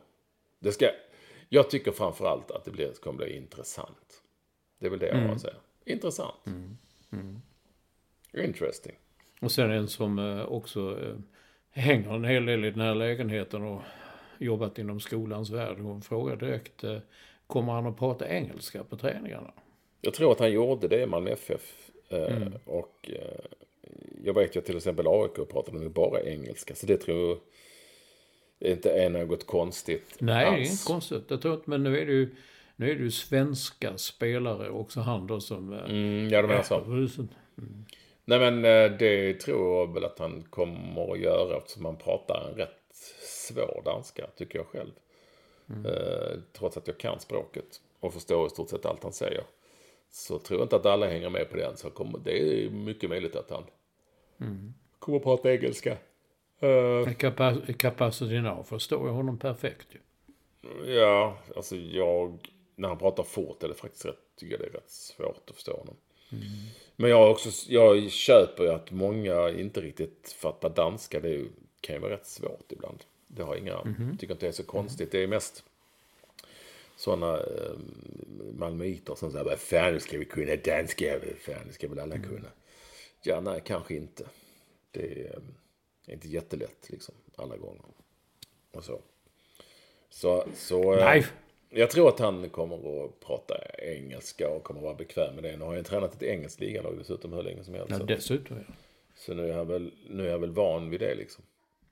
Jag tycker framförallt att det kommer bli intressant. Det är väl det jag har att säga. Intressant. Interesting. Och sen en som också hänger en hel del i den här lägenheten och jobbat inom skolans värld. Hon frågar direkt, kommer han att prata engelska på träningarna? Jag tror att han gjorde det i Malmö FF. Och jag vet ju till exempel AIK pratade nu bara engelska. Så det tror jag inte är något konstigt. Nej, det är inte konstigt. Jag tror inte, men nu är det ju svenska spelare också han då som... ja, de är så. Nej, men det tror jag väl att han kommer att göra eftersom man pratar en rätt svår danska, tycker jag själv. Trots att jag kan språket och förstår i stort sett allt han säger. Så tror jag inte att alla hänger med på den. Så det är mycket möjligt att han kommer att prata engelska. Kapaciteten av förstår jag honom perfekt ju. Ja, alltså när han pratar fort är det faktiskt tycker jag det är rätt svårt att förstå honom. Men jag köper ju att många inte riktigt fattar danska. Det kan ju vara rätt svårt ibland. Det har tycker inte det är så konstigt. Det är mest sådana malmöiter som säger, fan, nu ska vi kunna danska, fan, det ska väl alla kunna. Ja, nej, kanske inte. Det är inte jättelätt liksom, alla gånger. Och så nej. Jag tror att han kommer att prata engelska och kommer att vara bekväm med det. Nu har jag tränat ett engelskt ligalag dessutom hur länge som helst. Ja, dessutom, ja. Så nu är jag väl van vid det liksom.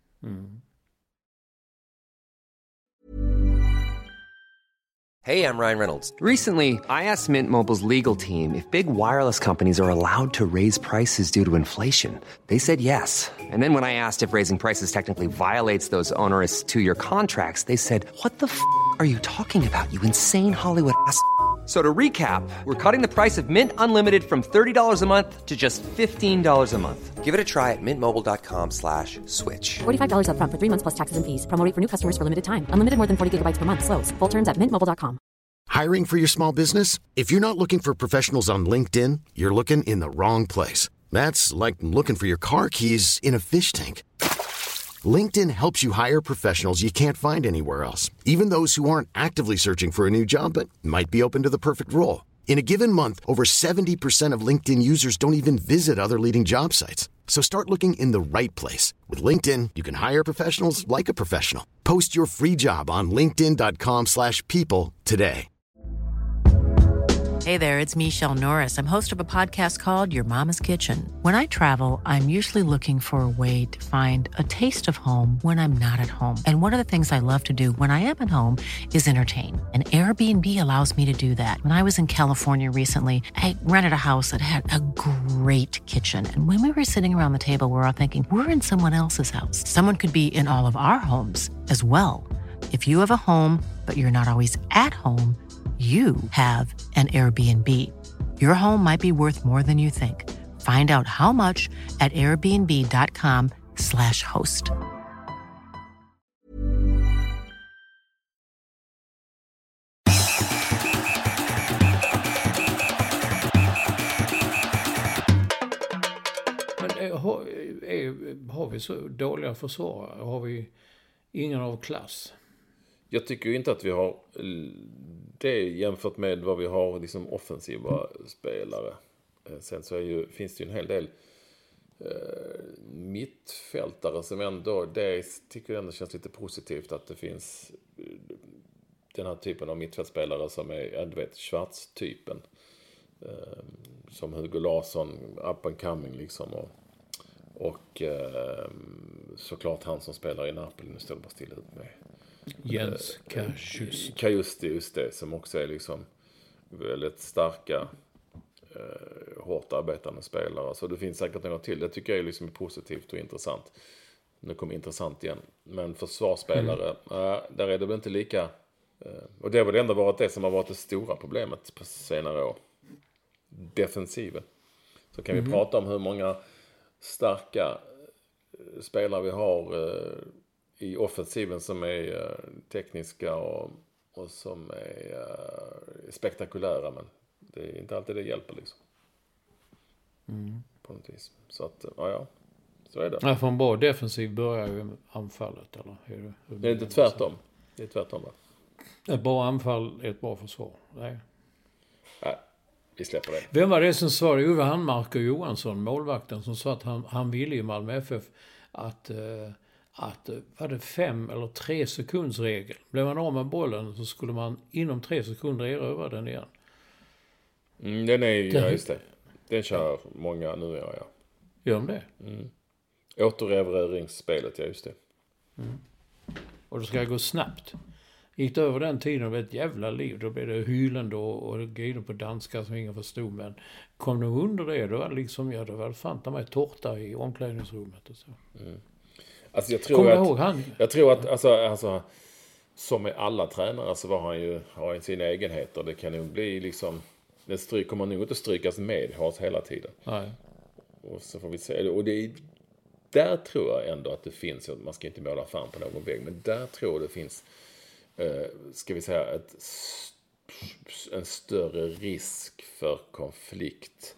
Hey, I'm Ryan Reynolds. Recently, I asked Mint Mobile's legal team if big wireless companies are allowed to raise prices due to inflation. They said yes. And then when I asked if raising prices technically violates those onerous 2-year contracts, they said, what the f*** are you talking about, you insane Hollywood ass? So to recap, we're cutting the price of Mint Unlimited from $30 a month to just $15 a month. Give it a try at mintmobile.com/switch. $45 up front for 3 months plus taxes and fees. Promo rate for new customers for limited time. Unlimited more than 40 gigabytes per month. Slows full terms at mintmobile.com. Hiring for your small business? If you're not looking for professionals on LinkedIn, you're looking in the wrong place. That's like looking for your car keys in a fish tank. LinkedIn helps you hire professionals you can't find anywhere else, even those who aren't actively searching for a new job but might be open to the perfect role. In a given month, over 70% of LinkedIn users don't even visit other leading job sites. So start looking in the right place. With LinkedIn, you can hire professionals like a professional. Post your free job on linkedin.com/people today. Hey there, it's Michelle Norris. I'm host of a podcast called Your Mama's Kitchen. When I travel, I'm usually looking for a way to find a taste of home when I'm not at home. And one of the things I love to do when I am at home is entertain. And Airbnb allows me to do that. When I was in California recently, I rented a house that had a great kitchen. And when we were sitting around the table, we were all thinking, we're in someone else's house. Someone could be in all of our homes as well. If you have a home, but you're not always at home, you have an Airbnb. Your home might be worth more than you think. Find out how much at airbnb.com/host. Men har vi så dåliga försvarare? Har vi ingen av klass? Jag tycker ju inte att vi har det jämfört med vad vi har liksom offensiva spelare. Sen så finns det ju en hel del mittfältare som ändå, det tycker jag ändå känns lite positivt att det finns den här typen av mittfältspelare som är, du vet, Schwarz-typen. Som Hugo Larsson, up and coming liksom. Och såklart han som spelar i Napoli, nu står det bara stilla ut med. Jens Cajuste, just det, som också är liksom väldigt starka, hårt arbetande spelare. Så det finns säkert något till. Det tycker jag är liksom positivt och intressant. Nu kommer intressant igen. Men försvarsspelare, där är det väl inte lika. Och det har väl ändå varit det som har varit det stora problemet på senare år. Defensiven. Så kan vi prata om hur många starka spelare vi har i offensiven som är tekniska och som är spektakulära, men det är inte alltid det hjälper liksom. På något vis. Så att, ja, så är det. Ja, för en bra defensiv börjar ju anfallet, eller? Det är inte tvärtom. Det är tvärtom, va? Ett bra anfall är ett bra försvar. Nej, vi släpper det. Vem var det som sa det? Uwe Handmarker Johansson, målvakten, som sa att han ville i Malmö FF att var det 5 eller 3 sekunds regel. Blev man av med bollen så skulle man inom 3 sekunder erövra den igen. Den är ju, ja, just det. Den kör många nu, ja. Gör de det? Återerövringsspelet, ja, just det. Och det ska gå snabbt. Gick det över den tiden, det var ett jävla liv. Då blev det hylande och grejer på danska som ingen förstod. Men kom de under det, då var det liksom, det var fan ta mig tårta i omklädningsrummet och så. Alltså jag tror att alltså som med alla tränare så har han sina egenheter. Det kan nog bli liksom, det kommer nog inte strykas med hela tiden. Nej. Och så får vi se. Och där tror jag ändå att det finns, man ska inte måla fan på någon väg, men där tror jag det finns, ska vi säga, en större risk för konflikt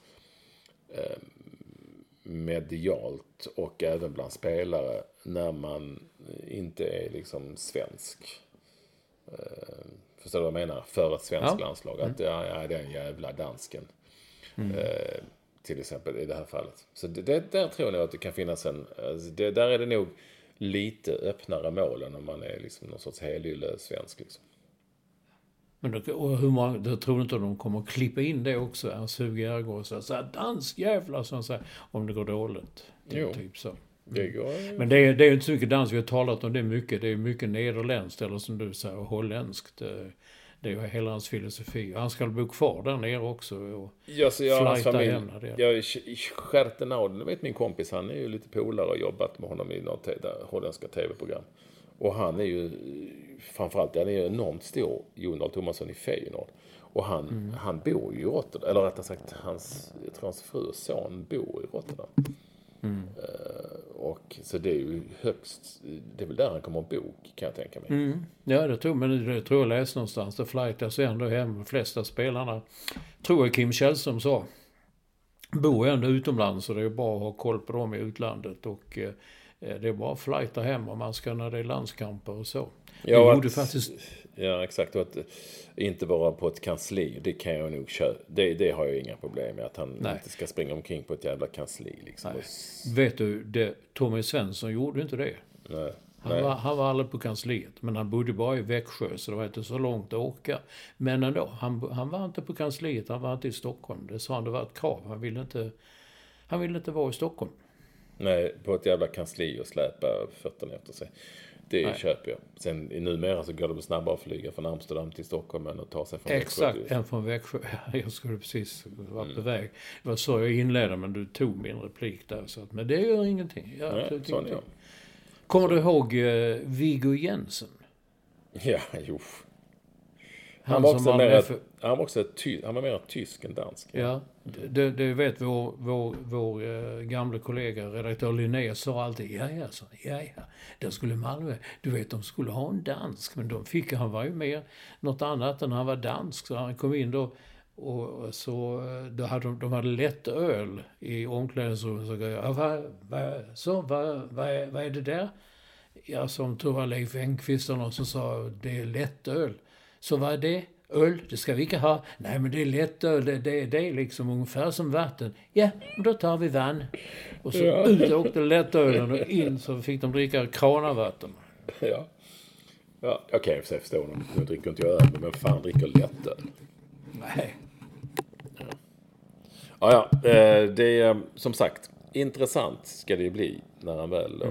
medialt och även bland spelare när man inte är liksom svensk. Förstår du vad jag menar? För ett svenskt landslag. Att det är en jävla dansken. Till exempel i det här fallet. Så där tror jag att det kan finnas där är det nog lite öppnare mål än om man är liksom någon sorts helylle svensk liksom. Men hur många, då tror du inte att de kommer att klippa in det också? Han suger Järgård och säger dansk jävla, som säger, om det går dåligt. Typ så. Men det är ju inte så mycket dans, vi har talat om det mycket. Det är mycket nederländskt, eller som du säger, holländskt. Det är ju hela hans filosofi. Han ska bo kvar där nere också och flytta hem där. Jag Schertenau, vet min kompis, han är ju lite polare och jobbat med honom i något holländska tv-program. Och han är ju framförallt, han är ju enormt stor, Jon Dahl Tomasson i Feyenoord. Och han bor ju i Rotterdam, eller rättare sagt, jag tror hans fru och son bor i Rotterdam. Och så det är ju det är väl där han kommer att bo, kan jag tänka mig. Ja, det tror jag läste någonstans. Det flightas ändå hem. De flesta spelarna, tror jag Kim Källström sa, bor ändå utomlands, så det är bara att ha koll på dem i utlandet. Och det är bara att flighta hem om man ska när det är landskamper och så. Ja, exakt. Och att inte vara på ett kansli, det kan jag nog köra. Det har jag inga problem med, att han inte ska springa omkring på ett jävla kansli. Liksom. Vet du, Tommy Svensson gjorde inte det. Nej. Han var aldrig på kansliet, men han bodde bara i Växjö, så det var inte så långt att åka. Men ändå, han var inte på kansliet, han var inte i Stockholm. Det sa han, det var ett krav. Han ville inte vara i Stockholm. Nej, på ett jävla kansli och släpa fötterna efter sig. Det köper jag. Sen numera så går det snabbare att flyga från Amsterdam till Stockholm än att ta sig från Växjö. Exakt, än från Växjö. Jag skulle precis vara på väg. Det var så jag inledde, men du tog min replik där. Så att, men det gör ingenting. Kommer du ihåg Viggo Jensen? Ja, jo. Han var mer tysk än dansk. Ja, det vet vår gamla kollega, redaktör Linné, sa alltid, ja. Där skulle Malmö, du vet, de skulle ha en dansk, men han var ju mer något annat än han var dansk, så han kom in då. Och så då hade de hade lätt öl i omklädningsrummet. Så vad är det där? Ja, som tror var Leif Engqvist och någon som sa det är lätt öl. Så vad är det? Öl? Det ska vi inte ha. Nej, men det är lätt öl. Det är liksom ungefär som vatten. Ja, då tar vi vann. Och så ut åkte lättölen och in så fick de dricka kranavatten. Ja, jag kan ju förstå dem. Nu dricker inte jag öl, men fan dricker lättöl. Nej. Ja, det är som sagt intressant ska det ju bli när han väl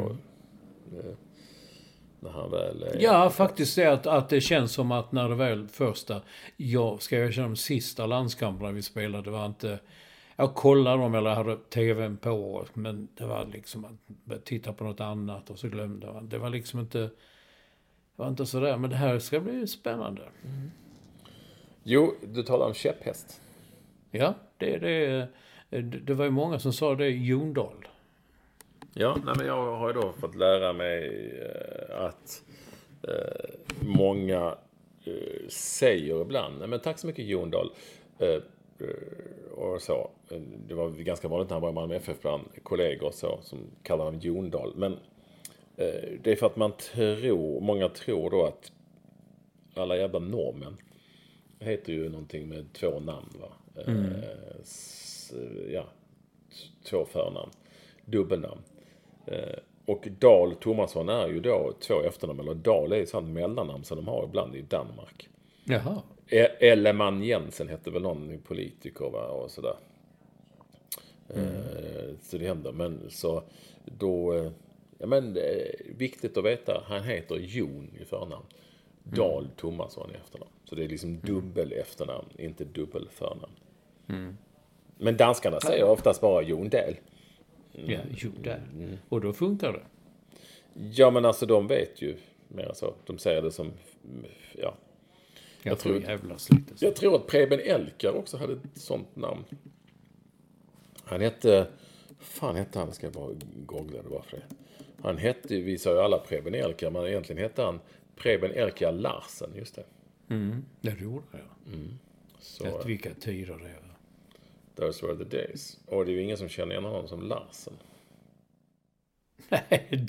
Ja, faktiskt är att det känns som att när det väl första, ska jag känna de sista landskamperna vi spelade, det var inte, jag kollade dem eller hade tvn på, men det var liksom att titta på något annat och så glömde man. Det var liksom inte, det var inte sådär, men det här ska bli spännande. Jo, du talar om käpphäst. Ja, det var ju många som sa det i Jondal. Ja, men jag har ju då fått lära mig att många säger ibland, men tack så mycket Jondal, och så. Det var ganska vanligt när han var i Malmö FF bland kollegor och så, som kallar honom Jondal. Men det är för att många tror då att alla jävla normen heter ju någonting med 2 namn, va? Två förnamn, dubbelnamn. Och Dahl Tomasson är ju då 2 efternamn, eller Dahl är ju sånt mellannamn som de har ibland i Danmark. Jaha. Ellemann Jensen hette väl någon politiker, va? Och sådär. Så det händer. Men så då, viktigt att veta, han heter Jon i förnamn. Dahl Tomasson i efternamn. Så det är liksom dubbel efternamn, inte dubbel förnamn. Men danskarna säger oftast bara Jon Dahl. Ja, Jon Dahl. Och då funkar det. Ja, men alltså de vet ju mer så. De säger det som, ja. Jag tror att Preben Elkar också hade ett sånt namn. Han hette han, ska jag bara googla det varför det. Han hette, vi sa ju alla Preben Elkar, men egentligen hette han Preben Elkar Larsen, just det. Det gjorde jag. Så vilka tider det var. Those were the days. Och det är ju ingen som känner igen honom som Larsen. Nej,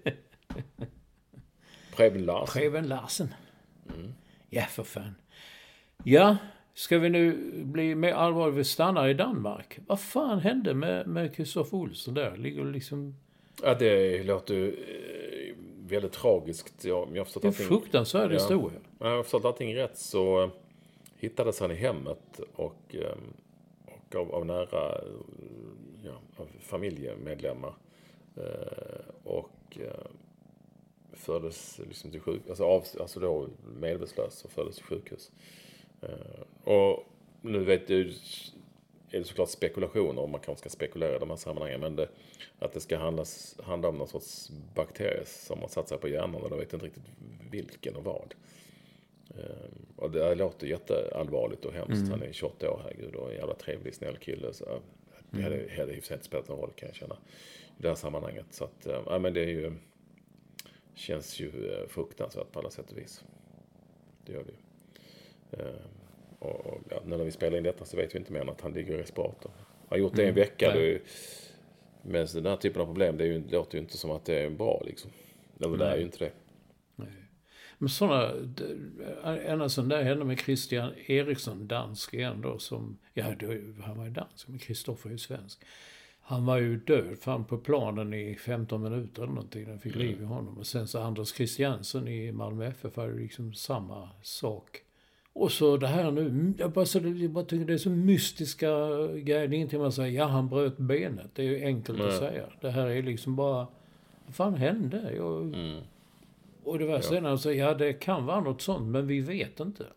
Preben Larsen. Ja, för fan. Ja, ska vi nu bli mer allvarliga, vi stannar i Danmark. Vad fan hände med Kristoffer Olsson där? Ligger liksom... Ja, det låter väldigt tragiskt. Det är fruktansvärd historia. Jag har förstått allting rätt, så hittades han i hemmet och av nära av familjemedlemmar och fördes liksom till sjukhus, alltså då medvetslös och fördes till sjukhus. Och nu vet du, är det såklart spekulationer om man kanske ska spekulera i de här sammanhangen, men att det ska handla om någon sorts bakterie som har satt sig på hjärnan, och jag vet inte riktigt vilken och vad. Och det låter jätteallvarligt och hemskt. Han är 28 år, herregud, och en jävla trevlig, snäll kille, så det hade i och för sig inte spelat någon roll, kan jag känna, i det här sammanhanget. Så att, men det är ju, känns ju fruktansvärt på alla sätt och vis. Det gör det ju. Och när vi spelar in detta så vet vi inte mer än att han ligger i respirator. Han har gjort det en vecka. Med den här typen av problem, det låter ju inte som att det är bra liksom. Det är ju inte det. Nej. Men en sån där hände med Christian Eriksson, dansk igen då, som, han var ju dansk, men Kristoffer är ju svensk. Han var ju död fan på planen i 15 minuter eller någonting. Den fick liv i honom. Och sen så Anders Christiansen i Malmö FF var ju liksom samma sak. Och så det här nu, jag bara tycker det är så mystiska grejer. Det är ingenting man säger, han bröt benet. Det är ju enkelt att säga. Det här är liksom bara, vad fan hände? Och det var sen alltså, det kan vara något sånt, men vi vet inte.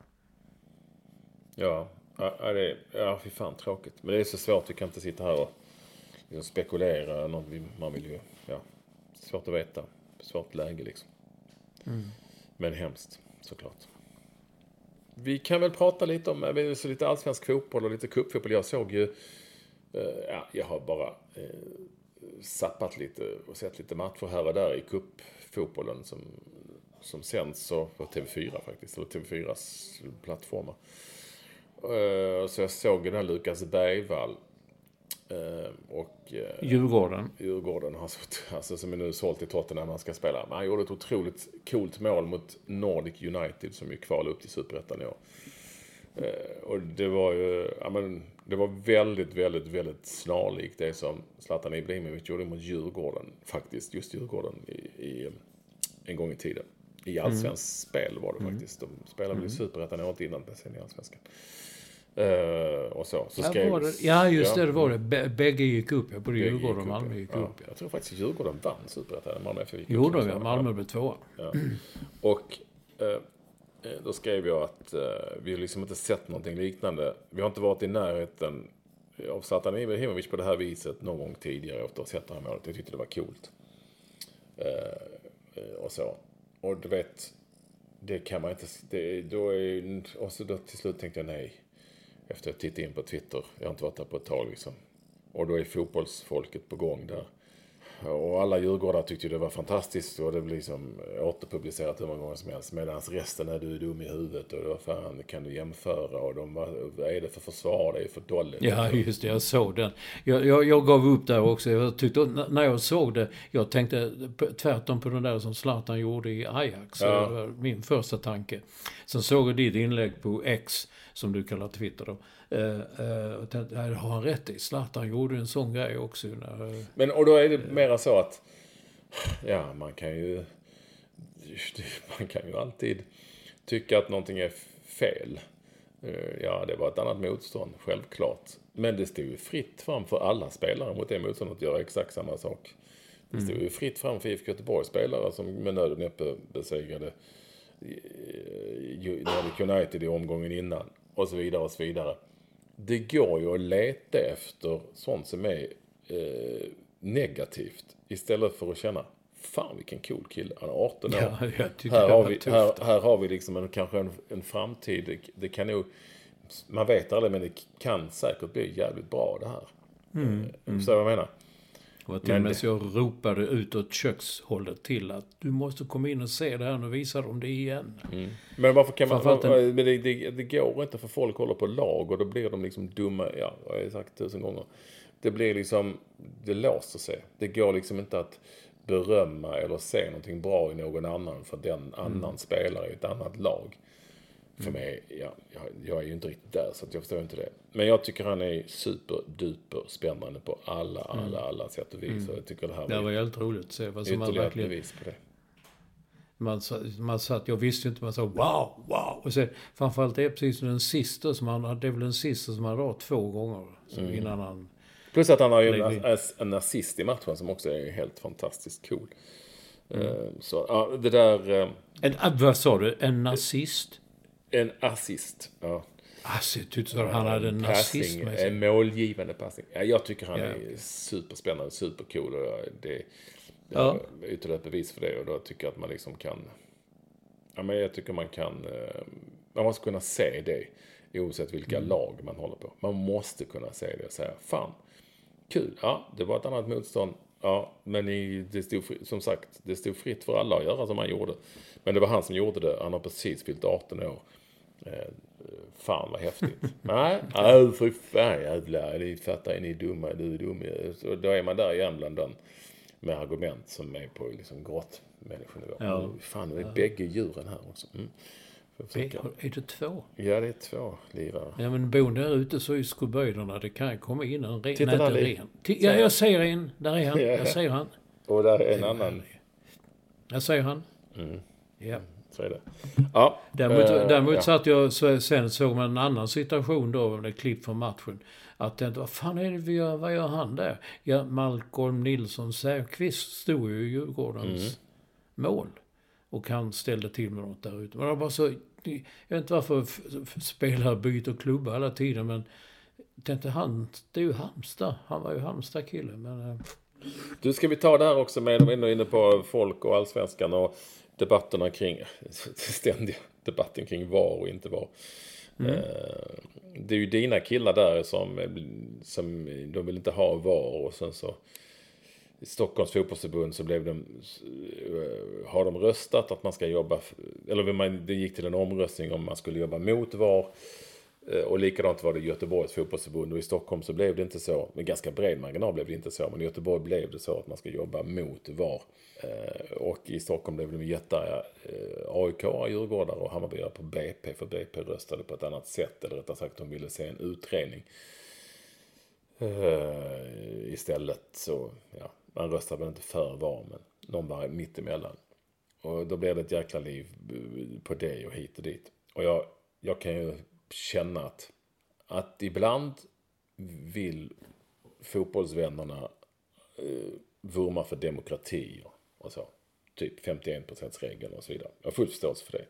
Fy fan tråkigt. Men det är så svårt, vi kan inte sitta här och spekulera. Man vill ju, svårt att veta. Svårt läge liksom. Men hemskt. såklart. Vi kan väl prata lite om lite allsvensk fotboll och lite cupfotboll. Jag såg ju, jag har bara sappat lite och sett lite matcher här och där i cupfotbollen som sänds på TV4 faktiskt, eller TV4s plattformar. Så jag såg den här Lukas Bergvall och Djurgården alltså, som är nu sålt i Tottenham när han ska spela. Men han gjorde ett otroligt coolt mål mot Nordic United som ju kvalade upp till Superettan i år. Och det var ju det var väldigt, väldigt, väldigt snarlikt det som Zlatan Ibrahimovic gjorde mot Djurgården, faktiskt just Djurgården i en gång i tiden. I allsvensk spel var det faktiskt. De spelade väl i Superettan året innan, men sen i allsvenskan. Och så skrev... det var det. Bägge gick upp. Både Djurgården och Malmö gick upp. Jag tror faktiskt Djurgården vann Superettan. Malmö blev 2. Ja. Och då skrev jag att vi liksom inte sett någonting liknande. Vi har inte varit i närheten av Zlatan Ibrahimovic på det här viset någon gång tidigare efter att ha sett det här målet. Jag tyckte det var coolt. Och så. Och du vet, det kan man inte... Och så då till slut tänkte jag nej. Efter att titta in på Twitter. Jag har inte varit där på ett tag liksom. Och då är fotbollsfolket på gång där. Och alla djurgårdar tyckte det var fantastiskt. Och det blev liksom återpublicerat hur många gånger som helst. Medan resten är du dum i huvudet. Och vad fan kan du jämföra? Och vad är det för försvar? Det är för dåligt. Ja, just det. Jag såg den. Jag gav upp där också. Jag tyckte, när jag såg det, jag tänkte tvärtom på den där som Zlatan gjorde i Ajax. Ja. Det var min första tanke. Sen såg jag ditt inlägg på X, som du kallar Twitter då. Och tänkte, har han rätt i? Zlatan gjorde en sån grej också. Men och då är det mera så att man kan ju alltid tycka att någonting är fel. Det var ett annat motstånd, självklart. Men det stod ju fritt fram för alla spelare mot det motståndet att göra exakt samma sak. Det stod ju fritt fram för IFK Göteborg-spelare som med nöd och näppe besegrade Nordic United i omgången innan. Och så vidare och så vidare. Det går ju att leta efter sånt som är negativt. Istället för att känna, fan vilken cool kille. Han är 18 år. Här har vi liksom kanske en framtid. Det kan nog, man vet aldrig, men det kan säkert bli jävligt bra det här. Så jag menar. Och till och med så jag ropade utåt kökshållet till att du måste komma in och se det här och visa dem det igen. Men varför kan man... Det går inte för folk håller på lag och då blir de liksom dumma. Ja, jag har sagt 1000 gånger. Det blir liksom... Det låser sig. Det går liksom inte att berömma eller se någonting bra i någon annan för den annan spelare i ett annat lag. För mig, jag är ju inte riktigt där så att jag förstår inte det. Men jag tycker han är superduper spännande på alla sätt och vis. Jag tycker det här var helt roligt att se vad som man verkligen... bevis på det. Man satt, jag visste inte, man sa wow. Och så, framförallt det är precis den sista som han, det är väl den sista som han har 2 gånger. Så innan han... Plus att han har ju en assist i matchen som också är helt fantastiskt cool. Så det där... vad sa du? En nazist? En assist, ja. Han hade en nazist med sig. En målgivande passning. Ja, jag tycker han är superspännande, supercool. Och det är ytterligare bevis för det. Och då tycker jag att man liksom kan... Ja, men jag tycker man kan... Man måste kunna se det oavsett vilka lag man håller på. Man måste kunna se det och säga, fan, kul. Ja, det var ett annat motstånd. Ja, men det stod, som sagt, det stod fritt för alla att göra som han gjorde. Men det var han som gjorde det. Han har precis fyllt 18 år. Fan vad häftigt. Nej, för fan jävlar. Ni fattar, ni är dumma, du är dum. Så då är man där igen bland den med argument som är på liksom grått människonivå. Ja. Fan, det är bägge djuren här också. Är det 2? Ja, det är 2 lirare. Ja, men bor där ute så är skoböjderna. Det kan komma in en ren. Titta där, ren. Jag ser en. Där är han. Jag ser han. Och där är en annan. Jag ser han. Ja. Så är det. Ja. Däremot satt jag sen såg man en annan situation då med klipp från matchen. Att vad fan är det vi gör? Vad gör han där? Ja, Malcolm Nilsson Säfqvist stod ju i Djurgårdens mål. Och han ställde till med något där ute. Men det var så, jag vet inte varför spelare byter klubba hela tiden, men tänkte det är ju Halmstad. Han var ju Halmstad-kille, men Du, ska vi ta det här också med, de är inne på folk och allsvenskan och debatterna kring, ständiga debatten kring var och inte var. Det är ju dina killar där som de vill inte ha var, och sen så i Stockholms fotbollsförbund så har de röstat att man ska jobba, eller det gick till en omröstning om man skulle jobba mot var, och likadant var det i Göteborgs fotbollsförbund, och i Stockholm så blev det inte så, med ganska bred marginal blev det inte så, men i Göteborg blev det så att man ska jobba mot var, och i Stockholm blev det med jättar AIK, Djurgårdar och Hammarbyare på BP, för BP röstade på ett annat sätt, eller rättare sagt de ville se en utredning istället. Så ja, man röstade väl inte för var, men någon var mitt emellan, och då blev det ett jäkla liv på det och hit och dit. Och jag kan ju känna att ibland vill fotbollsvännerna vurma för demokrati och så. Typ 51%-regeln och så vidare. Jag har full förståelse för det.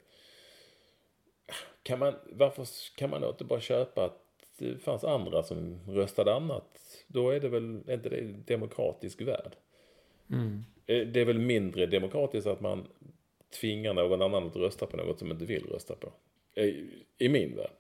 Varför kan man inte bara köpa att det fanns andra som röstade annat? Då är det väl inte det demokratisk värld. Det är väl mindre demokratiskt att man tvingar någon annan att rösta på något som inte vill rösta på. I min värld.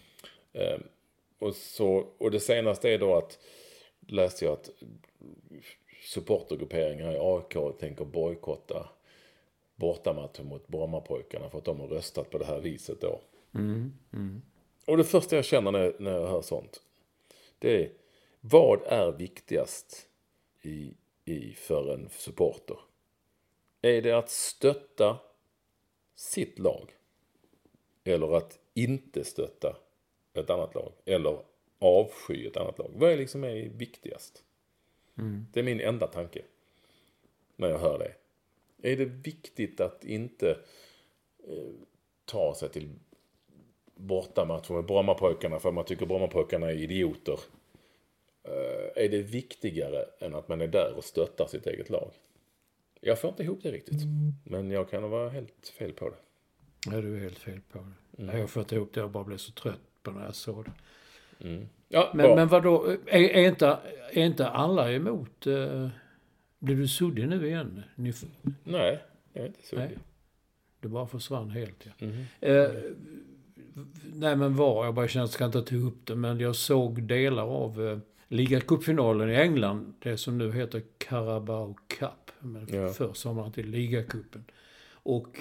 Och det senaste är då att läste jag att supportergrupperingar i AIK tänker bojkotta bortamatchen mot Brommapojkarna för att de har röstat på det här viset då. Och det första jag känner när jag hör sånt, det är: vad är viktigast för en supporter? Är det att stötta sitt lag, eller att inte stötta ett annat lag, eller avsky ett annat lag? Vad är liksom viktigast? Det är min enda tanke när jag hör det. Är det viktigt att inte ta sig till bortamatcher med Brommapojkarna för man tycker Brommapojkarna är idioter? Är det viktigare än att man är där och stöttar sitt eget lag? Jag får inte ihop det riktigt. Men jag kan vara helt fel på det. Ja, du är helt fel på det. Jag får inte ihop det, jag bara blev så trött på när jag såg det. Ja, men vadå, är inte alla emot? Blir du suddig nu igen? Nej, jag är inte suddig. Nej, du bara försvann helt. Ja. Nej, men jag bara känner att jag ska inte ta upp det, men jag såg delar av ligacupfinalen i England, det som nu heter Carabao Cup, men för sommaren till ligacupen. Och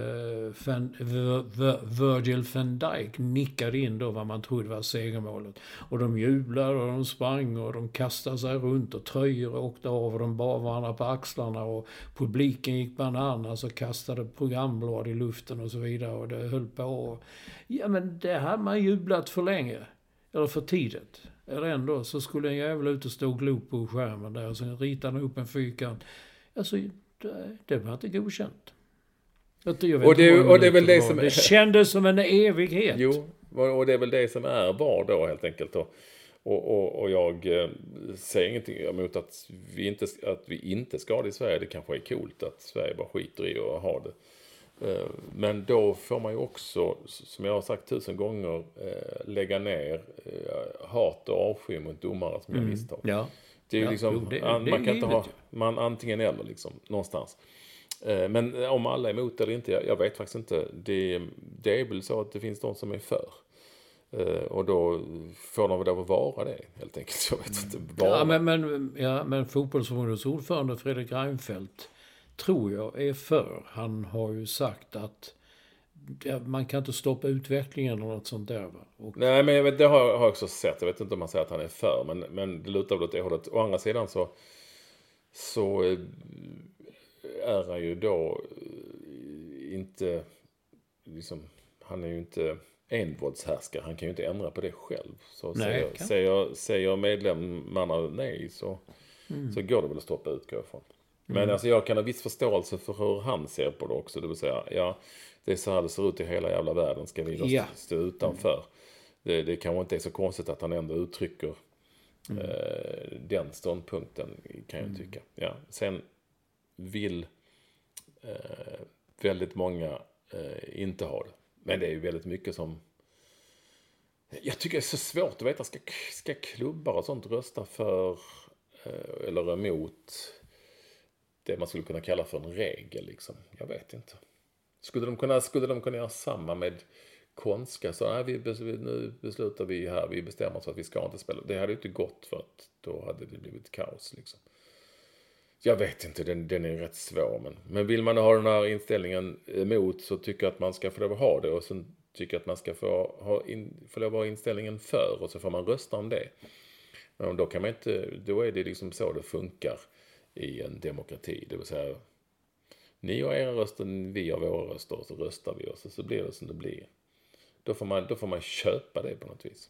Virgil van Dijk nickade in då vad man trodde var segermålet. Och de jublade och de sprang och de kastade sig runt och tröjor åkte av och de bar varandra på axlarna och publiken gick bananas och kastade programblad i luften och så vidare. Och det höll på. Ja, men det hade man jublat för länge. Eller för tidigt. Eller ändå så skulle en jävla ut och stå och glo på skärmen där och så ritade han upp en fyrkant. Alltså, det var inte godkänt. Och det är väl det som... Det kändes som en evighet. Jo, och det är väl det som är var då helt enkelt. Och jag säger ingenting emot att vi inte ska det i Sverige. Det kanske är coolt att Sverige bara skiter i och har det. Men då får man ju också, som jag har sagt 1000 gånger, lägga ner hat och avsky mot domare som gör misstag. Ja. Det är ju liksom, man kan inte ha man antingen eller liksom, någonstans. Men om alla är emot eller inte, jag vet faktiskt inte. Det är väl så att det finns de som är för. Och då får de väl vara det, helt enkelt. Jag vet inte. Men fotbollsförbundets ordförande Fredrik Reinfeldt tror jag är för. Han har ju sagt att man kan inte stoppa utvecklingen eller något sånt där. Nej, men det har jag också sett. Jag vet inte om man säger att han är för, men det lutar väl åt det hållet. Å andra sidan så är han ju då inte liksom, han är ju inte envåldshärskare. Han kan ju inte ändra på det själv. Så säger medlemmarna nej så går det väl att stoppa utgå ifrån. Men alltså jag kan ha viss förståelse för hur han ser på det också. Det vill säga, det är så här det ser ut i hela jävla världen. Ska vi då stå utanför? Det kanske inte är så konstigt att han ändå uttrycker den ståndpunkten, kan jag tycka. Ja. Sen vill väldigt många inte ha det. Men det är ju väldigt mycket som... Jag tycker det är så svårt att veta. Ska klubbar och sånt rösta för eller emot det man skulle kunna kalla för en regel liksom. Jag vet inte. Skulle de kunna göra samma med Konska? Så nu beslutar vi här, vi bestämmer oss att vi ska inte spela. Det hade ju inte gått, för att då hade det blivit kaos liksom. Jag vet inte, den är rätt svår. Men vill man ha den här inställningen emot, så tycker jag att man ska få lov att ha det. Och sen tycker jag att man ska få lov att ha inställningen för. Och så får man rösta om det. Men då kan man inte, då är det liksom så det funkar i en demokrati. Det vill säga, ni har era röster, vi har våra röster, och så röstar vi, och så blir det som det blir. Då får man köpa det på något vis.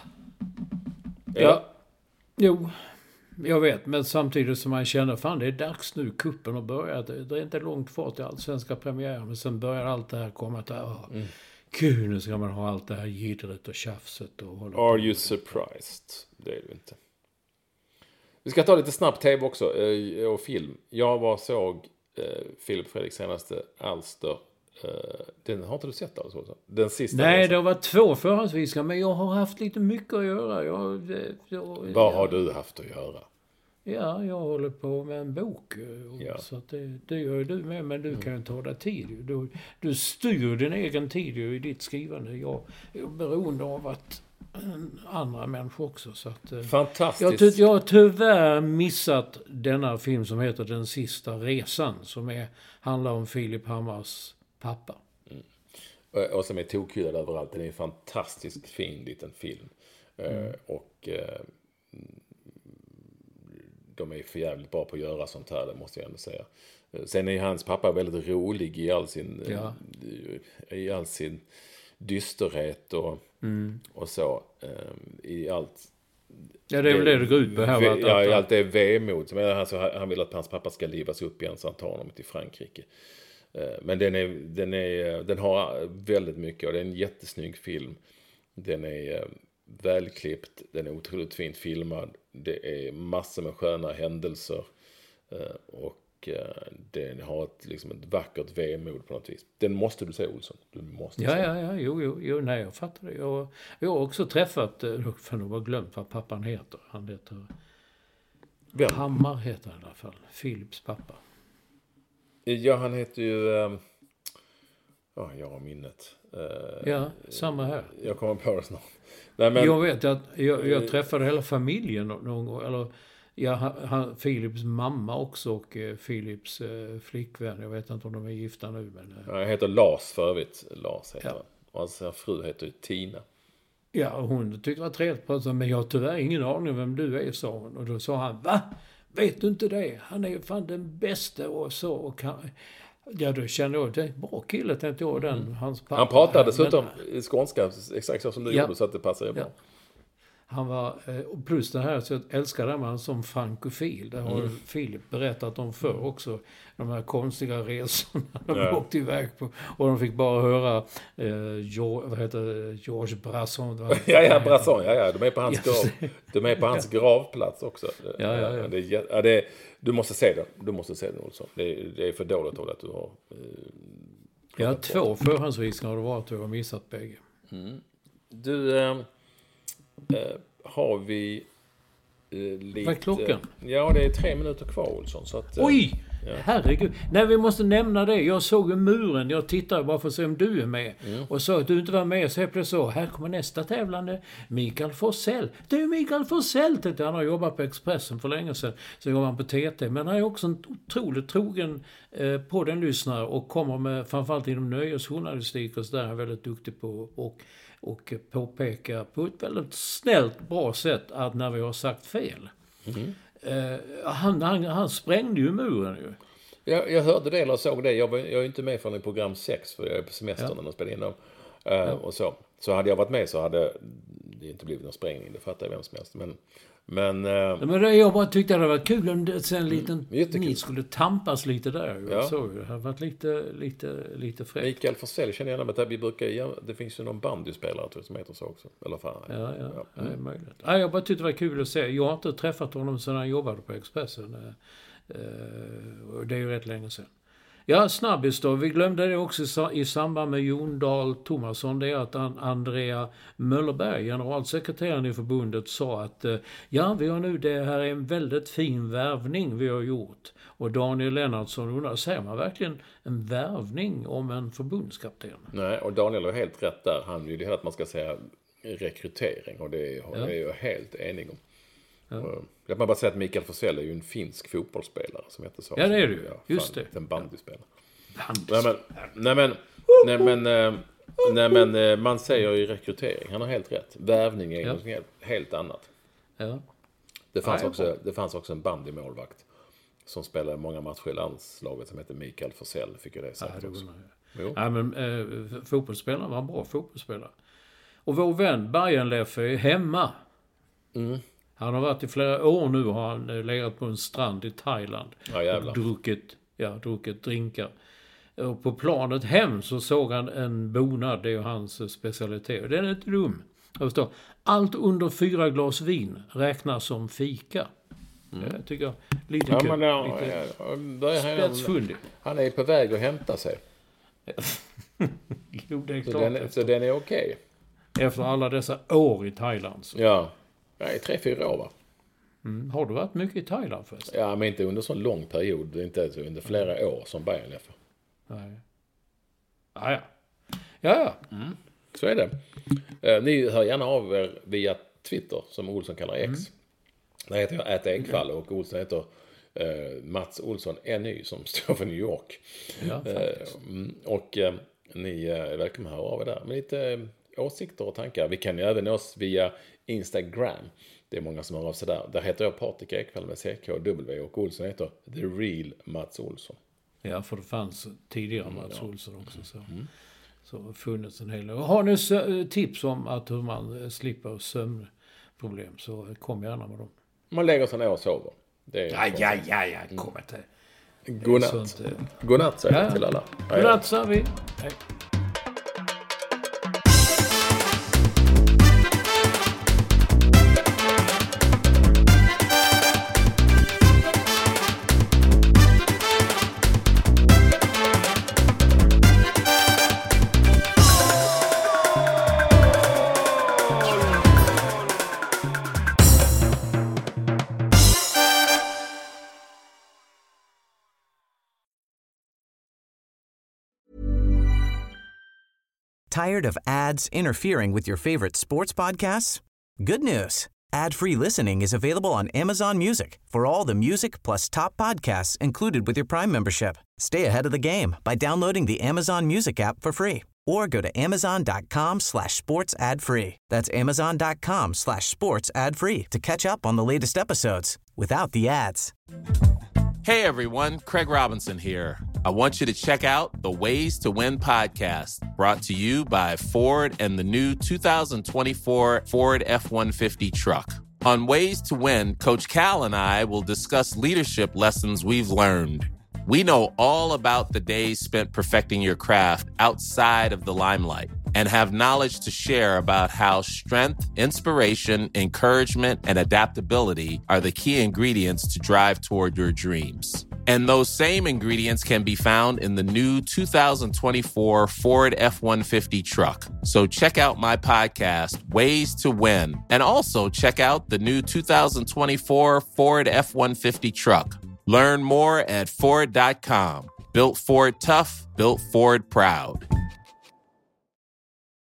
Ja. Jo, jag vet. Men samtidigt som man känner, fan det är dags nu, kuppen att börja. Det är inte långt kvar till allsvenska premiär. Men sen börjar allt det här komma till, kul, nu ska man ha allt det här gidret och tjafset. Och hålla Are you surprised? Det är du inte. Vi ska ta lite snabbt tv också, och film. Jag såg Filip Fredriks senaste alster. Den har inte du sett alltså? Den sista. Nej, det har varit 2 förhandsvisningar, men jag har haft lite mycket att göra. Vad har du haft att göra? Ja, jag håller på med en bok. Så att det gör du med, men du kan ju ta dig tid. Du styr din egen tid i ditt skrivande. Jag är beroende av att andra människor också. Så att, fantastiskt. Jag har tyvärr missat denna film som heter Den sista resan, som handlar om Filip Hammars pappa. Och som är tokhyllad överallt. Det är en fantastiskt fin liten film. Och de är för jävligt bra på att göra sånt här, det måste jag ändå säga. Sen är hans pappa väldigt rolig i all sin dysterhet och så. I allt. Ja, det är väl det går ut på här. I allt det vemod. Han vill att hans pappa ska livas upp igen, så han tar honom till Frankrike. Men den har väldigt mycket, och det är en jättesnygg film. Den är välklippt, den är otroligt fint filmad. Det är massor med sköna händelser, och den har ett vackert vemod på något vis. Den måste du se, Olsson. Du måste se. Jo, nej, jag fattar det. Jag har också träffat, för nog har glömt vad pappan heter. Han heter Hammar heter han i alla fall. Filips pappa. Ja, han heter ju... jag har minnet. Samma här. Jag kommer på det snart. Nej, men... Jag vet att jag träffade hela familjen någon gång. Eller, Filips mamma också, och Filips flickvän. Jag vet inte om de är gifta nu. Men, jag heter Lars för övrigt. Lars heter han. Och hans fru heter Tina. Ja, och hon tyckte det var trevligt på sig. Men jag har tyvärr ingen aning vem du är, sa hon. Och då sa han, va? Vet du inte det? Han är fan den bästa och så. Och då kände jag, det är en bra kille, tänkte jag. Hans pappa. Han pratade dessutom skånska exakt så som du gjorde, så att det passade bra. Han var, plus det här, så jag älskade man som frankofil. Det har Filip berättat om förr också. De här konstiga resorna de åkte iväg på. Och de fick bara höra George Brasson. Brasson. De är på hans grav. De är på hans gravplats också. Du måste se den. Du måste se den också. Det är för dåligt av att du har... Ja, 2 förhandsvisningar har det varit, och jag har missat bägge. Du... har vi lite... Vad är klockan? Ja, det är 3 minuter kvar, Olsson. Så att, oj! Herregud. Nej, vi måste nämna det. Jag såg ju muren. Jag tittade bara för att se om du är med. Och så att du inte var med, så plötsligt så. Här kommer nästa tävlande. Mikael Forsell. Det är ju Mikael Forsell. Han har jobbat på Expressen för länge sedan. Så jobbar han på TT. Men han är också en otroligt trogen på den lyssnare. Och kommer med, framförallt inom nöjesjournalistik. Och så där är han väldigt duktig på. Och påpekar på ett väldigt snällt, bra sätt att när vi har sagt fel. Han sprängde ju muren ju. Jag hörde det eller såg det. Jag är inte med från i program 6, för jag är på semester när de spelar in dem. Och så hade jag varit med, så hade det inte blivit någon sprängning. Det fattar jag vem som helst. Men jag bara tyckte det var kul om sen ni skulle tampas lite där. Jag såg det har varit lite fräckt. Mikael Forsell känner jag med att det finns ju någon bandyspelare som heter så också. Eller fan. Ja. Det är möjligt. Jag bara tyckte det var kul att se. Jag har inte träffat honom sedan han jobbade på Expressen. Och det är ju rätt länge sedan. Ja, snabbis då. Vi glömde det också i samband med Jon Dahl Tomasson. Det är att Andrea Möllerberg, generalsekreteraren i förbundet, sa att vi har nu, det här är en väldigt fin värvning vi har gjort. Och Daniel Lennartsson undrar, säger man verkligen en värvning om en förbundskapten? Nej, och Daniel har helt rätt där. Han vill ju att man ska säga rekrytering, och det är jag helt enig om. Ja. Jag kan bara säga att Mikael Forsell är ju en finsk fotbollsspelare som heter så. Ja, det är det ju. Just det. En bandyspelare. Nej men man säger ju rekrytering. Han har helt rätt. Värvning är något helt annat. Ja. Det fanns också en bandymålvakt som spelade många matcher i landslaget som heter Mikael Forsell, fick jag det sagt också. Ja, men fotbollsspelaren var en bra fotbollsspelare. Och vår vän Bayernleffe är hemma. Mm. Han har varit i flera år nu, har han legat på en strand i Thailand. Ja, och druckit drinkar. Och på planet hem så såg han en bonad, det är ju hans specialitet. Den är inte dum. Jag förstår. Allt under 4 glas vin räknas som fika. Jag tycker lite kul. Spetsfundig. Han är på väg att hämta sig. Jo, det är klart. Så den är okej. Efter alla dessa år i Thailand. Så. Ja, i 3-4 år va? Har du varit mycket i Thailand förresten? Ja, men inte under så lång period. Inte under flera år som Bayernleffe. Nej. Ja. Så är det. Ni hör gärna av er via Twitter, som Olsson kallar X. Där heter jag @Ekvall och Olsson heter Mats Olsson NY, som står för New York. Ja, och ni är välkomna att höra av er där med lite åsikter och tankar. Vi kan ju även oss via Instagram. Det är många som hör av sig där. Där heter jag Patrik Ekvall med CKW och Olsson heter The Real Mats Olsson. Ja, för det fanns tidigare Mats Olsson också. Så har funnits en hel del. Har ni tips om hur man slipper sömnproblem, så kom gärna med dem. Man lägger sig ner och sover. Ja, kom inte. Godnatt. Godnatt säger jag till alla. Godnatt säger vi. Hej. Tired of ads interfering with your favorite sports podcasts? Good news. Ad-free listening is available on Amazon Music for all the music plus top podcasts included with your Prime membership. Stay ahead of the game by downloading the Amazon Music app for free or go to amazon.com/sports ad free. That's amazon.com/sports ad free to catch up on the latest episodes without the ads. Hey everyone, Craig Robinson here. I want you to check out the Ways to Win podcast, brought to you by Ford and the new 2024 Ford F-150 truck. On Ways to Win, Coach Cal and I will discuss leadership lessons we've learned. We know all about the days spent perfecting your craft outside of the limelight and have knowledge to share about how strength, inspiration, encouragement, and adaptability are the key ingredients to drive toward your dreams. And those same ingredients can be found in the new 2024 Ford F-150 truck. So check out my podcast, Ways to Win, and also check out the new 2024 Ford F-150 truck. Learn more at Ford.com. Built Ford tough, built Ford proud.